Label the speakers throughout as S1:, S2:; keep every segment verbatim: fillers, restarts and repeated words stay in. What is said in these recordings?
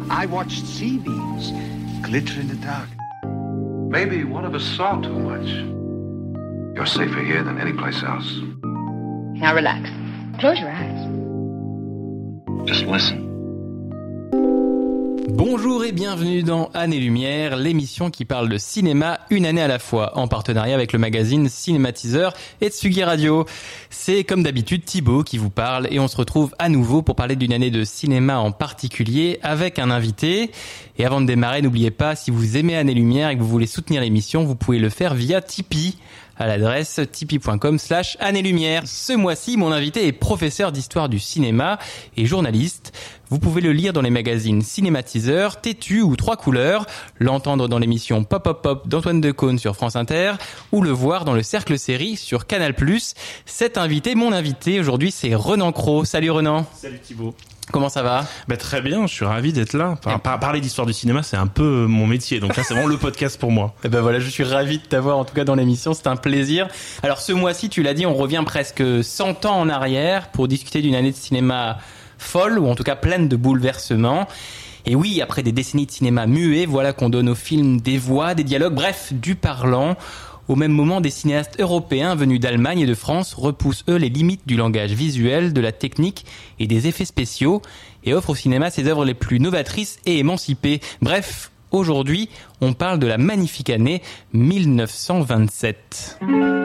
S1: I watched sea beams glitter in the dark.
S2: Maybe one of us saw too much. You're safer here than any place else.
S3: Now relax. Close your eyes.
S2: Just listen.
S4: Bonjour et bienvenue dans Années Lumière, l'émission qui parle de cinéma une année à la fois, en partenariat avec le magazine Cinématiseur et Tsugi Radio. C'est comme d'habitude Thibaut qui vous parle et on se retrouve à nouveau pour parler d'une année de cinéma en particulier avec un invité. Et avant de démarrer, n'oubliez pas, si vous aimez Années Lumière et que vous voulez soutenir l'émission, vous pouvez le faire via Tipeee à l'adresse tipeee.com slash Années-Lumière. Ce mois-ci, mon invité est professeur d'histoire du cinéma et journaliste. Vous pouvez le lire dans les magazines Cinématiseur, Têtu ou Trois Couleurs, l'entendre dans l'émission Pop Pop Pop d'Antoine Decaune sur France Inter ou le voir dans le Cercle Série sur Canal plus. Cet invité, mon invité aujourd'hui, c'est Renan Cros. Salut Renan.
S5: Salut Thibaut.
S4: Comment ça va ?
S5: Bah très bien, je suis ravi d'être là. Par, par, parler d'histoire du cinéma, c'est un peu mon métier, donc là c'est vraiment le podcast pour moi.
S4: Et ben voilà, je suis ravi de t'avoir en tout cas dans l'émission, c'est un plaisir. Alors ce mois-ci, tu l'as dit, on revient presque cent ans en arrière pour discuter d'une année de cinéma folle, ou en tout cas pleine de bouleversements. Et oui, après des décennies de cinéma muet, voilà qu'on donne aux films des voix, des dialogues, bref, du parlant. Au même moment, des cinéastes européens venus d'Allemagne et de France repoussent eux les limites du langage visuel, de la technique et des effets spéciaux et offrent au cinéma ses œuvres les plus novatrices et émancipées. Bref, aujourd'hui, on parle de la magnifique année dix-neuf cent vingt-sept.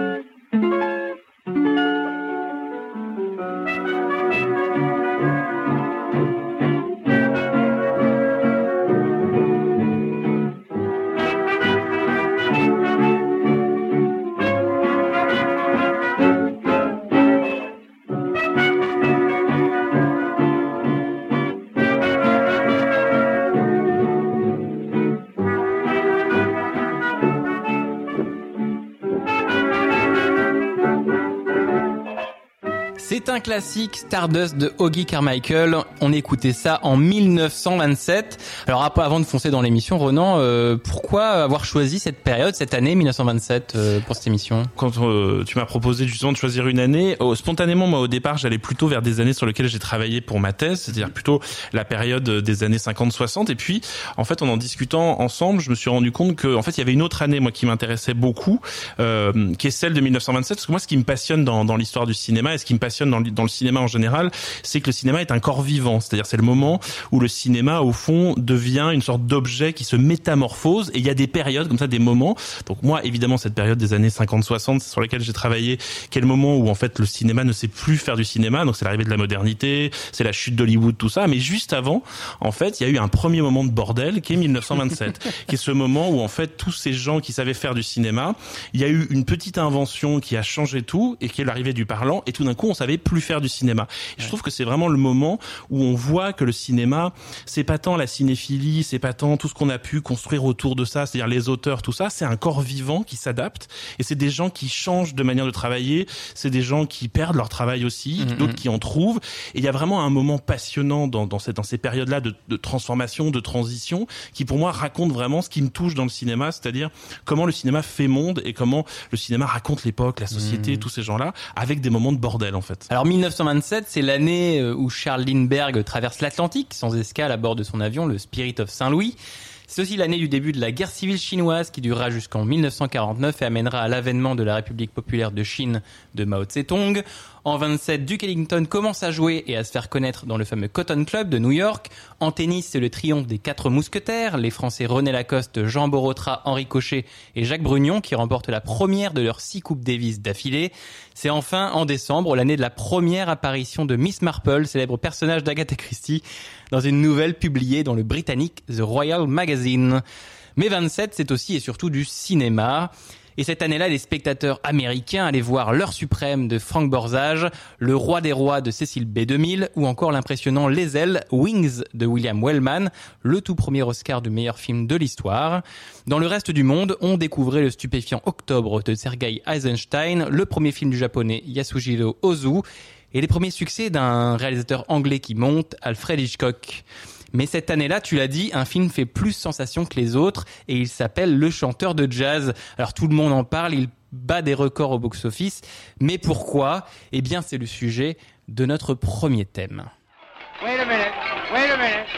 S4: C'est un classique, Stardust de Hoagy Carmichael. On écoutait ça en dix-neuf cent vingt-sept. Alors avant de foncer dans l'émission, Renan, euh, pourquoi avoir choisi cette période, cette année dix-neuf cent vingt-sept euh, pour cette émission ?
S5: Quand euh, tu m'as proposé justement de choisir une année, oh, spontanément, moi au départ, j'allais plutôt vers des années sur lesquelles j'ai travaillé pour ma thèse, c'est-à-dire plutôt la période des années cinquante soixante. Et puis, en fait, en en discutant ensemble, je me suis rendu compte que, en fait, il y avait une autre année, moi, qui m'intéressait beaucoup, euh, qui est celle de dix-neuf cent vingt-sept. Parce que moi, ce qui me passionne dans, dans l'histoire du cinéma et ce qui me passionne dans le, dans le cinéma en général, c'est que le cinéma est un corps vivant. C'est-à-dire, c'est le moment où le cinéma, au fond, devient une sorte d'objet qui se métamorphose. Et il y a des périodes comme ça, des moments. Donc moi, évidemment, cette période des années cinquante soixante, sur laquelle j'ai travaillé, qui est le moment où, en fait, le cinéma ne sait plus faire du cinéma. Donc c'est l'arrivée de la modernité, c'est la chute d'Hollywood, tout ça. Mais juste avant, en fait, il y a eu un premier moment de bordel qui est dix-neuf cent vingt-sept, qui est ce moment où, en fait, tous ces gens qui savaient faire du cinéma, il y a eu une petite invention qui a changé tout et qui est l'arrivée du parlant. Et tout d'un coup, on savait plus faire du cinéma. Et je trouve que c'est vraiment le moment où on voit que le cinéma, c'est pas tant la cinéphilie, c'est pas tant tout ce qu'on a pu construire autour de ça, c'est-à-dire les auteurs, tout ça, c'est un corps vivant qui s'adapte et c'est des gens qui changent de manière de travailler, c'est des gens qui perdent leur travail aussi, mmh, d'autres qui en trouvent. Et il y a vraiment un moment passionnant dans, dans, cette, dans ces périodes-là de, de transformation, de transition, qui pour moi raconte vraiment ce qui me touche dans le cinéma, c'est-à-dire comment le cinéma fait monde et comment le cinéma raconte l'époque, la société, mmh. tous ces gens-là, avec des moments de bordel en fait.
S4: Alors dix-neuf cent vingt-sept, c'est l'année où Charles Lindbergh traverse l'Atlantique sans escale à bord de son avion, le Spirit of Saint-Louis. C'est aussi l'année du début de la guerre civile chinoise qui durera jusqu'en dix-neuf cent quarante-neuf et amènera à l'avènement de la République populaire de Chine de Mao Tse-tung. En vingt-sept, Duke Ellington commence à jouer et à se faire connaître dans le fameux Cotton Club de New York. En tennis, c'est le triomphe des quatre mousquetaires, les Français René Lacoste, Jean Borotra, Henri Cochet et Jacques Brugnon qui remportent la première de leurs six Coupes Davis d'affilée. C'est enfin en décembre, l'année de la première apparition de Miss Marple, célèbre personnage d'Agatha Christie, dans une nouvelle publiée dans le britannique The Royal Magazine. Mais vingt-sept, c'est aussi et surtout du cinéma. Et cette année-là, les spectateurs américains allaient voir L'heure suprême de Frank Borzage, Le roi des rois de Cécile B deux mille ou encore l'impressionnant Les ailes, Wings de William Wellman, le tout premier Oscar du meilleur film de l'histoire. Dans le reste du monde, on découvrait le stupéfiant Octobre de Sergei Eisenstein, le premier film du japonais Yasujiro Ozu et les premiers succès d'un réalisateur anglais qui monte, Alfred Hitchcock. Mais cette année-là, tu l'as dit, un film fait plus sensation que les autres et il s'appelle Le chanteur de jazz. Alors tout le monde en parle, il bat des records au box-office. Mais pourquoi ? Eh bien, c'est le sujet de notre premier thème.
S1: Wait a minute, wait a minute. You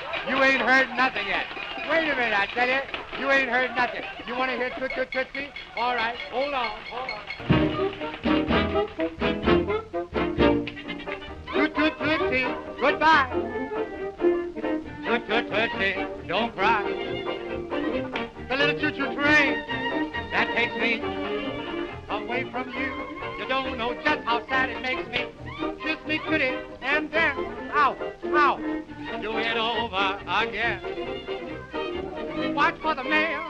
S6: ain't heard nothing yet. Wait a minute, I tell you, you ain't heard nothing. You want to hear Toot Toot Tootsie? All right, hold on, hold on. Toot Toot Tootsie, goodbye. Toot Toot Tootsie, don't cry. The little choo-choo train that takes me away from you. You don't know just how sad it makes me. Kiss me pretty and then, ow, ow, do it over again. Watch for the mail,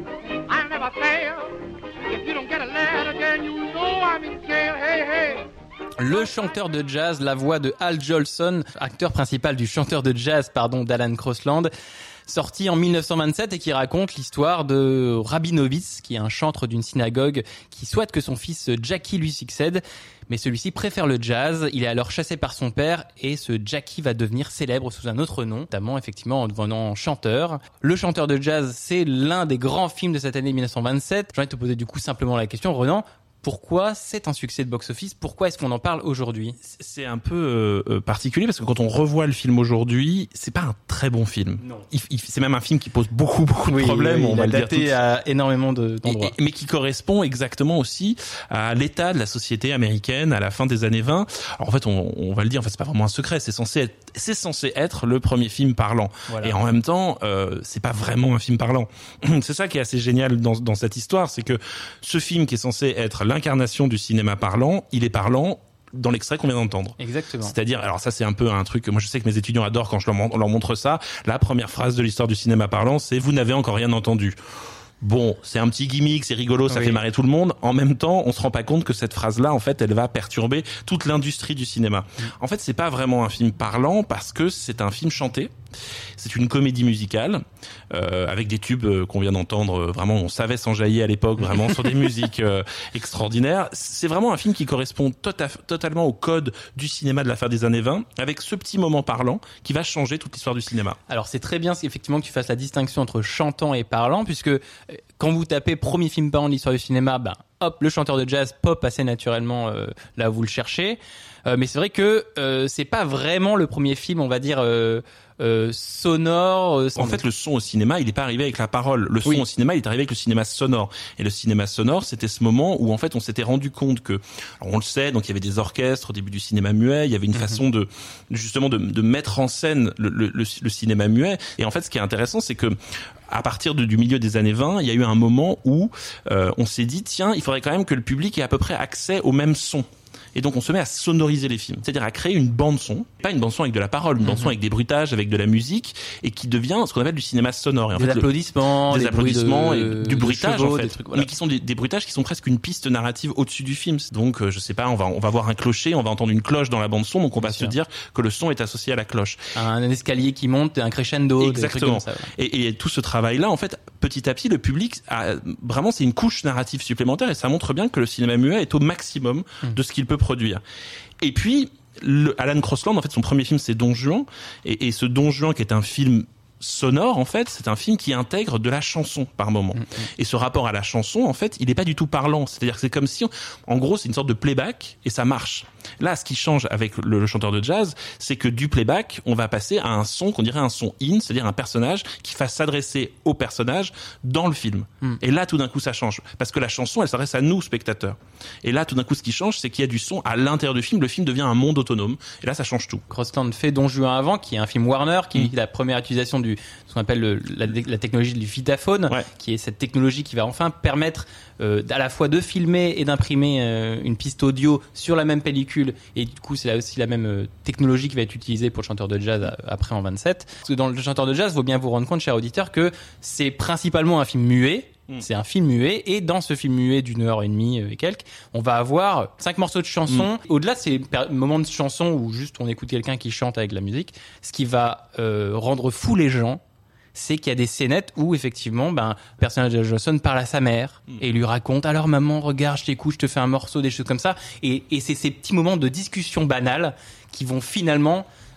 S6: I never fail. If you don't get a letter, then you know I'm in jail. Hey, hey.
S4: Le chanteur de jazz, la voix de Al Jolson, acteur principal du chanteur de jazz, pardon, d'Alan Crosland, sorti en dix-neuf cent vingt-sept et qui raconte l'histoire de Rabinovitz, qui est un chantre d'une synagogue qui souhaite que son fils Jackie lui succède. Mais celui-ci préfère le jazz, il est alors chassé par son père et ce Jackie va devenir célèbre sous un autre nom, notamment effectivement en devenant chanteur. Le chanteur de jazz, c'est l'un des grands films de cette année dix-neuf cent vingt-sept. J'ai envie de te poser du coup simplement la question, Renan. Pourquoi c'est un succès de box-office ? Pourquoi est-ce qu'on en parle aujourd'hui ?
S5: C'est un peu euh, particulier parce que quand on revoit le film aujourd'hui, c'est pas un très bon film.
S4: Non.
S5: Il, il, c'est même un film qui pose beaucoup beaucoup de
S4: oui,
S5: problèmes.
S4: Oui,
S5: on
S4: il
S5: va
S4: a
S5: le dire
S4: daté
S5: tout de suite.
S4: à énormément de, d'endroits.
S5: Et, et, mais qui correspond exactement aussi à l'état de la société américaine à la fin des années vingt. Alors en fait, on, on va le dire, en fait, c'est pas vraiment un secret. C'est censé être, c'est censé être le premier film parlant. Voilà. Et en même temps, euh, c'est pas vraiment un film parlant. C'est ça qui est assez génial dans, dans cette histoire, c'est que ce film qui est censé être l'incarnation du cinéma parlant, il est parlant dans l'extrait qu'on vient d'entendre.
S4: Exactement.
S5: C'est-à-dire, alors ça c'est un peu un truc, moi je sais que mes étudiants adorent quand je leur, on leur montre ça, la première phrase de l'histoire du cinéma parlant, c'est « Vous n'avez encore rien entendu ». Bon, c'est un petit gimmick, c'est rigolo, ça oui. fait marrer tout le monde. En même temps, on se rend pas compte que cette phrase-là, en fait, elle va perturber toute l'industrie du cinéma. Mmh. En fait, c'est pas vraiment un film parlant parce que c'est un film chanté. C'est une comédie musicale euh, avec des tubes euh, qu'on vient d'entendre. Euh, vraiment, on savait s'enjailler à l'époque, vraiment sur des musiques euh, extraordinaires. C'est vraiment un film qui correspond tota- totalement au code du cinéma de la fin des années vingt, avec ce petit moment parlant qui va changer toute l'histoire du cinéma.
S4: Alors c'est très bien effectivement que tu fasses la distinction entre chantant et parlant, puisque quand vous tapez premier film parlant de l'histoire du cinéma, ben hop, le chanteur de jazz pop assez naturellement euh, là où vous le cherchez. Euh, mais c'est vrai que euh, c'est pas vraiment le premier film, on va dire. Euh, Euh, sonore. Euh,
S5: en fait, le son au cinéma, il n'est pas arrivé avec la parole. Le son
S4: oui.
S5: au cinéma, il est arrivé avec le cinéma sonore. Et le cinéma sonore, c'était ce moment où en fait, on s'était rendu compte que, alors on le sait, donc il y avait des orchestres au début du cinéma muet. Il y avait une mm-hmm. façon de justement de, de mettre en scène le, le, le, le cinéma muet. Et en fait, ce qui est intéressant, c'est que à partir de, du milieu des années vingt, il y a eu un moment où euh, on s'est dit tiens, il faudrait quand même que le public ait à peu près accès au même son. Et donc on se met à sonoriser les films, c'est-à-dire à créer une bande son, pas une bande son avec de la parole, une mmh. bande son avec des bruitages, avec de la musique, et qui devient ce qu'on appelle du cinéma sonore. Et en
S4: des
S5: fait,
S4: applaudissements,
S5: le, des,
S4: des
S5: applaudissements
S4: de,
S5: et du bruitage
S4: chevaux,
S5: en fait,
S4: trucs, voilà.
S5: mais qui sont des, des bruitages qui sont presque une piste narrative au-dessus du film. Donc euh, je sais pas, on va on va voir un clocher, on va entendre une cloche dans la bande son, donc on va Bien se sûr. dire que le son est associé à la cloche.
S4: Un, un escalier qui monte, un crescendo,
S5: exactement.
S4: Des trucs comme ça, voilà.
S5: et, et tout ce travail-là, en fait, petit à petit, le public a vraiment c'est une couche narrative supplémentaire et ça montre bien que le cinéma muet est au maximum mmh. de ce qu'il peut produire. Et puis, le, Alan Crosland, en fait, son premier film, c'est Don Juan. Et, et ce Don Juan, qui est un film sonore, en fait, c'est un film qui intègre de la chanson par moment. Mmh. Et ce rapport à la chanson, en fait, il n'est pas du tout parlant. C'est-à-dire que c'est comme si, en gros, c'est une sorte de playback et ça marche. Là, ce qui change avec le, le chanteur de jazz, c'est que du playback, on va passer à un son qu'on dirait un son in, c'est-à-dire un personnage qui va s'adresser au personnage dans le film. Mm. Et là, tout d'un coup, ça change. Parce que la chanson, elle s'adresse à nous, spectateurs. Et là, tout d'un coup, ce qui change, c'est qu'il y a du son à l'intérieur du film. Le film devient un monde autonome. Et là, ça change tout.
S4: Crosland fait Don Juan avant, qui est un film Warner, qui mm. est la première utilisation du, ce qu'on appelle le, la, la technologie du Vitaphone, ouais. qui est cette technologie qui va enfin permettre euh, à la fois de filmer et d'imprimer euh, une piste audio sur la même pellicule. Et du coup, c'est là aussi la même euh, technologie qui va être utilisée pour le chanteur de jazz à, après en vingt-sept. Parce que dans le chanteur de jazz, il faut bien vous rendre compte, cher auditeur, que c'est principalement un film muet. Mmh. C'est un film muet. Et dans ce film muet d'une heure et demie et quelques, on va avoir cinq morceaux de chansons. Mmh. Au-delà de ces per- moments de chansons où juste on écoute quelqu'un qui chante avec la musique, ce qui va euh, rendre fou les gens, c'est qu'il y a des scénettes où effectivement, ben, le personnage de Johnson parle à sa mère mmh. et lui raconte alors maman, regarde, je t'écoute, je te fais un morceau, des choses comme ça. Et, et c'est ces petits moments de discussion banale qui vont finalement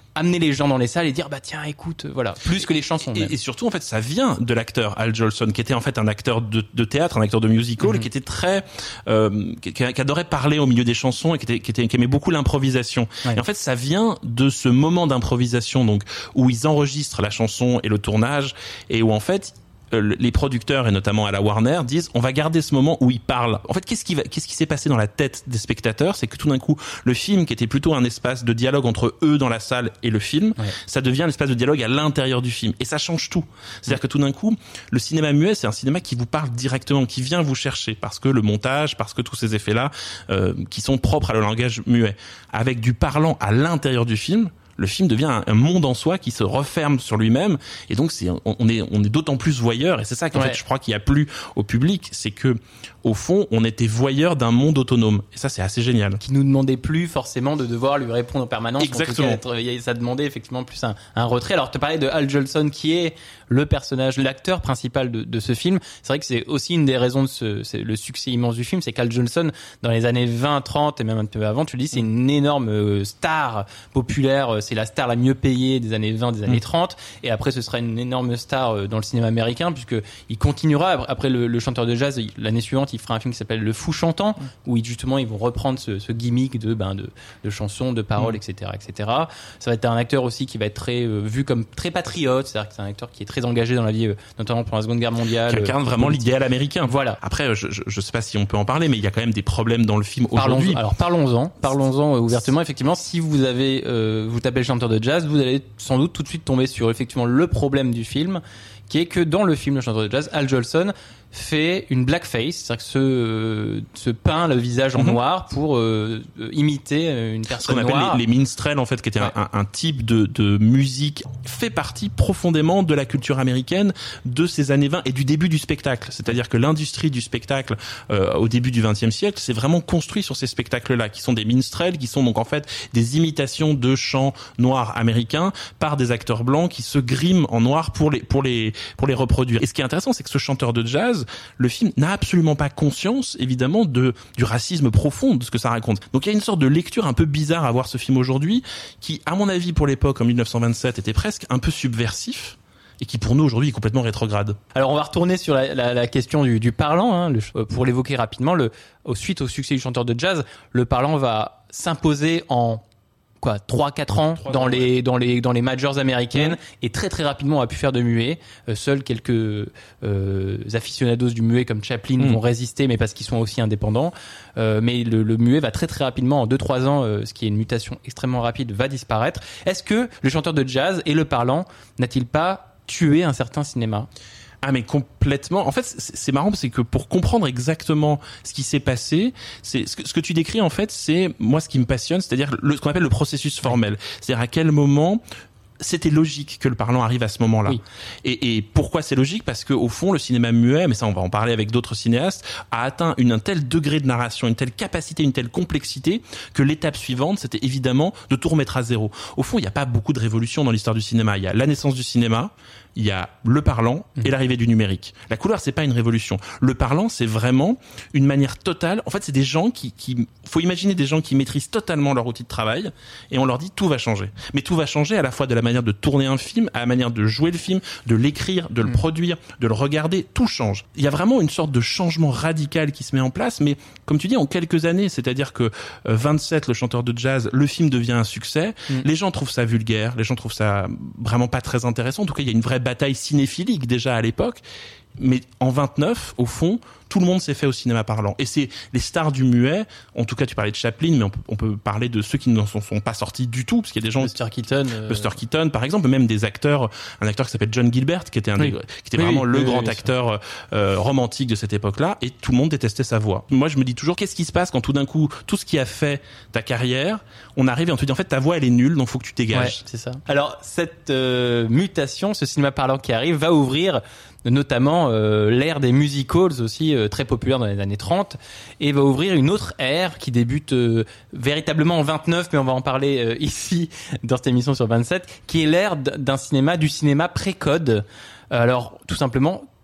S4: amener les gens dans les salles et dire bah tiens écoute voilà plus que les chansons.
S5: Et, et surtout en fait ça vient de l'acteur Al Jolson qui était en fait un acteur de, de théâtre, un acteur de musical, mm-hmm. qui était très euh, qui, qui adorait parler au milieu des chansons et qui était qui, était, qui aimait beaucoup l'improvisation. Ouais. Et en fait ça vient de ce moment d'improvisation donc où ils enregistrent la chanson et le tournage et où en fait les producteurs et notamment à la Warner disent on va garder ce moment où ils parlent. En fait, qu'est-ce qui va, qu'est-ce qui s'est passé dans la tête des spectateurs, c'est que tout d'un coup, le film qui était plutôt un espace de dialogue entre eux dans la salle et le film, ouais. ça devient un espace de dialogue à l'intérieur du film et ça change tout. C'est-à-dire ouais. que tout d'un coup, le cinéma muet, c'est un cinéma qui vous parle directement, qui vient vous chercher parce que le montage, parce que tous ces effets-là euh, qui sont propres à le langage muet, avec du parlant à l'intérieur du film. Le film devient un, un monde en soi qui se referme sur lui-même et donc c'est on, on est on est d'autant plus voyeur et c'est ça qu'en ouais. fait je crois qu'il y a plu au public, c'est que au fond on était voyeur d'un monde autonome et ça c'est assez génial.
S4: Qui nous demandait plus forcément de devoir lui répondre en permanence.
S5: Exactement.
S4: En tout cas, ça demandait effectivement plus un, un retrait. Alors tu parlais de Al Jolson qui est le personnage, l'acteur principal de, de ce film. C'est vrai que c'est aussi une des raisons de ce, c'est le succès immense du film, c'est qu'Al Jolson dans les années vingt, trente et même un peu avant, tu le dis, c'est une énorme star populaire. C'est la star la mieux payée des années vingt, des années trente, et après ce sera une énorme star dans le cinéma américain puisque il continuera après le, le chanteur de jazz. L'année suivante, il fera un film qui s'appelle Le Fou chantant, où ils, justement ils vont reprendre ce, ce gimmick de ben de, de chansons, de paroles, mm. et cetera, et cetera. Ça va être un acteur aussi qui va être très euh, vu comme très patriote, c'est-à-dire que c'est un acteur qui est très engagé dans la vie, euh, notamment pendant la Seconde Guerre mondiale.
S5: Qui incarne vraiment
S4: politique.
S5: L'idéal américain.
S4: Voilà.
S5: Après, je, je je sais pas si on peut en parler, mais il y a quand même des problèmes dans le film aujourd'hui.
S4: Parlons, alors parlons-en, parlons-en euh, ouvertement. Effectivement, si vous avez euh, vous tapez le chanteur de jazz, vous allez sans doute tout de suite tomber sur effectivement le problème du film, qui est que dans le film Le chanteur de jazz, Al Jolson fait une blackface, c'est-à-dire que se, se peint le visage en mm-hmm. noir pour euh, imiter une personne noire. Ce qu'on appelle
S5: les, les minstrels, en fait, qui était ouais. un, un type de, de musique fait partie profondément de la culture américaine de ces années vingt et du début du spectacle. C'est-à-dire que l'industrie du spectacle euh, au début du vingtième siècle s'est vraiment construit sur ces spectacles-là, qui sont des minstrels, qui sont donc en fait des imitations de chants noirs américains par des acteurs blancs qui se griment en noir pour les pour les pour les reproduire. Et ce qui est intéressant, c'est que ce chanteur de jazz, le film n'a absolument pas conscience, évidemment, de du racisme profond de ce que ça raconte. Donc il y a une sorte de lecture un peu bizarre à voir ce film aujourd'hui, qui, à mon avis, pour l'époque, en dix-neuf cent vingt-sept, était presque un peu subversif, et qui pour nous aujourd'hui est complètement rétrograde.
S4: Alors on va retourner sur la, la, la question du, du parlant, hein, le, pour l'évoquer rapidement. Le, au, suite au succès du chanteur de jazz, le parlant va s'imposer en quoi trois quatre ans dans les ouais. dans les dans les majors américaines, ouais. et très très rapidement on a pu faire de muet. Euh, seuls quelques euh, aficionados du muet comme Chaplin mm. vont résister, mais parce qu'ils sont aussi indépendants. Euh, mais le, le muet va très très rapidement, en deux trois ans, euh, ce qui est une mutation extrêmement rapide, va disparaître. Est-ce que le chanteur de jazz et le parlant n'a-t-il pas tué un certain cinéma ?
S5: Ah mais complètement. En fait, c'est, c'est marrant, c'est que pour comprendre exactement ce qui s'est passé, c'est ce que, ce que tu décris en fait, c'est moi ce qui me passionne, c'est-à-dire le, ce qu'on appelle le processus formel. C'est-à-dire à quel moment c'était logique que le parlant arrive à ce moment-là. Oui. Et, et pourquoi c'est logique ? Parce que au fond, le cinéma muet, mais ça on va en parler avec d'autres cinéastes, a atteint une, un tel degré de narration, une telle capacité, une telle complexité que l'étape suivante, c'était évidemment de tout remettre à zéro. Au fond, il n'y a pas beaucoup de révolutions dans l'histoire du cinéma. Il y a la naissance du cinéma, il y a le parlant et l'arrivée du numérique. La couleur, c'est pas une révolution. Le parlant, c'est vraiment une manière totale. En fait, c'est des gens qui, qui, faut imaginer des gens qui maîtrisent totalement leur outil de travail et on leur dit tout va changer. Mais tout va changer à la fois de la manière de tourner un film, à la manière de jouer le film, de l'écrire, de le mmh. produire, de le regarder. Tout change. Il y a vraiment une sorte de changement radical qui se met en place. Mais comme tu dis, en quelques années, c'est-à-dire que euh, vingt-sept, le chanteur de jazz, le film devient un succès. Mmh. Les gens trouvent ça vulgaire. Les gens trouvent ça vraiment pas très intéressant. En tout cas, il y a une vraie bataille cinéphilique déjà à l'époque, mais en vingt-neuf, au fond, tout le monde s'est fait au cinéma parlant. Et c'est les stars du muet, en tout cas tu parlais de Chaplin, mais on peut, on peut parler de ceux qui n'en sont, sont pas sortis du tout, parce qu'il y a des gens...
S4: Buster Keaton. Euh...
S5: Buster Keaton, par exemple, même des acteurs, un acteur qui s'appelle John Gilbert, qui était, un oui. des, qui était oui, vraiment oui, le oui, grand oui, acteur euh, romantique de cette époque-là, et tout le monde détestait sa voix. Moi je me dis toujours, qu'est-ce qui se passe quand tout d'un coup, tout ce qui a fait ta carrière, on arrive et on te dit en fait ta voix elle est nulle, donc faut que tu dégages.
S4: Ouais, c'est ça. Alors cette euh, mutation, ce cinéma parlant qui arrive, va ouvrir notamment euh, l'ère des musicals aussi euh, très populaire dans les années trente, et va ouvrir une autre ère qui débute euh, véritablement en vingt-neuf, mais on va en parler euh, ici dans cette émission sur vingt-sept, qui est l'ère d'un cinéma, du cinéma pré-code. Alors tout simplement,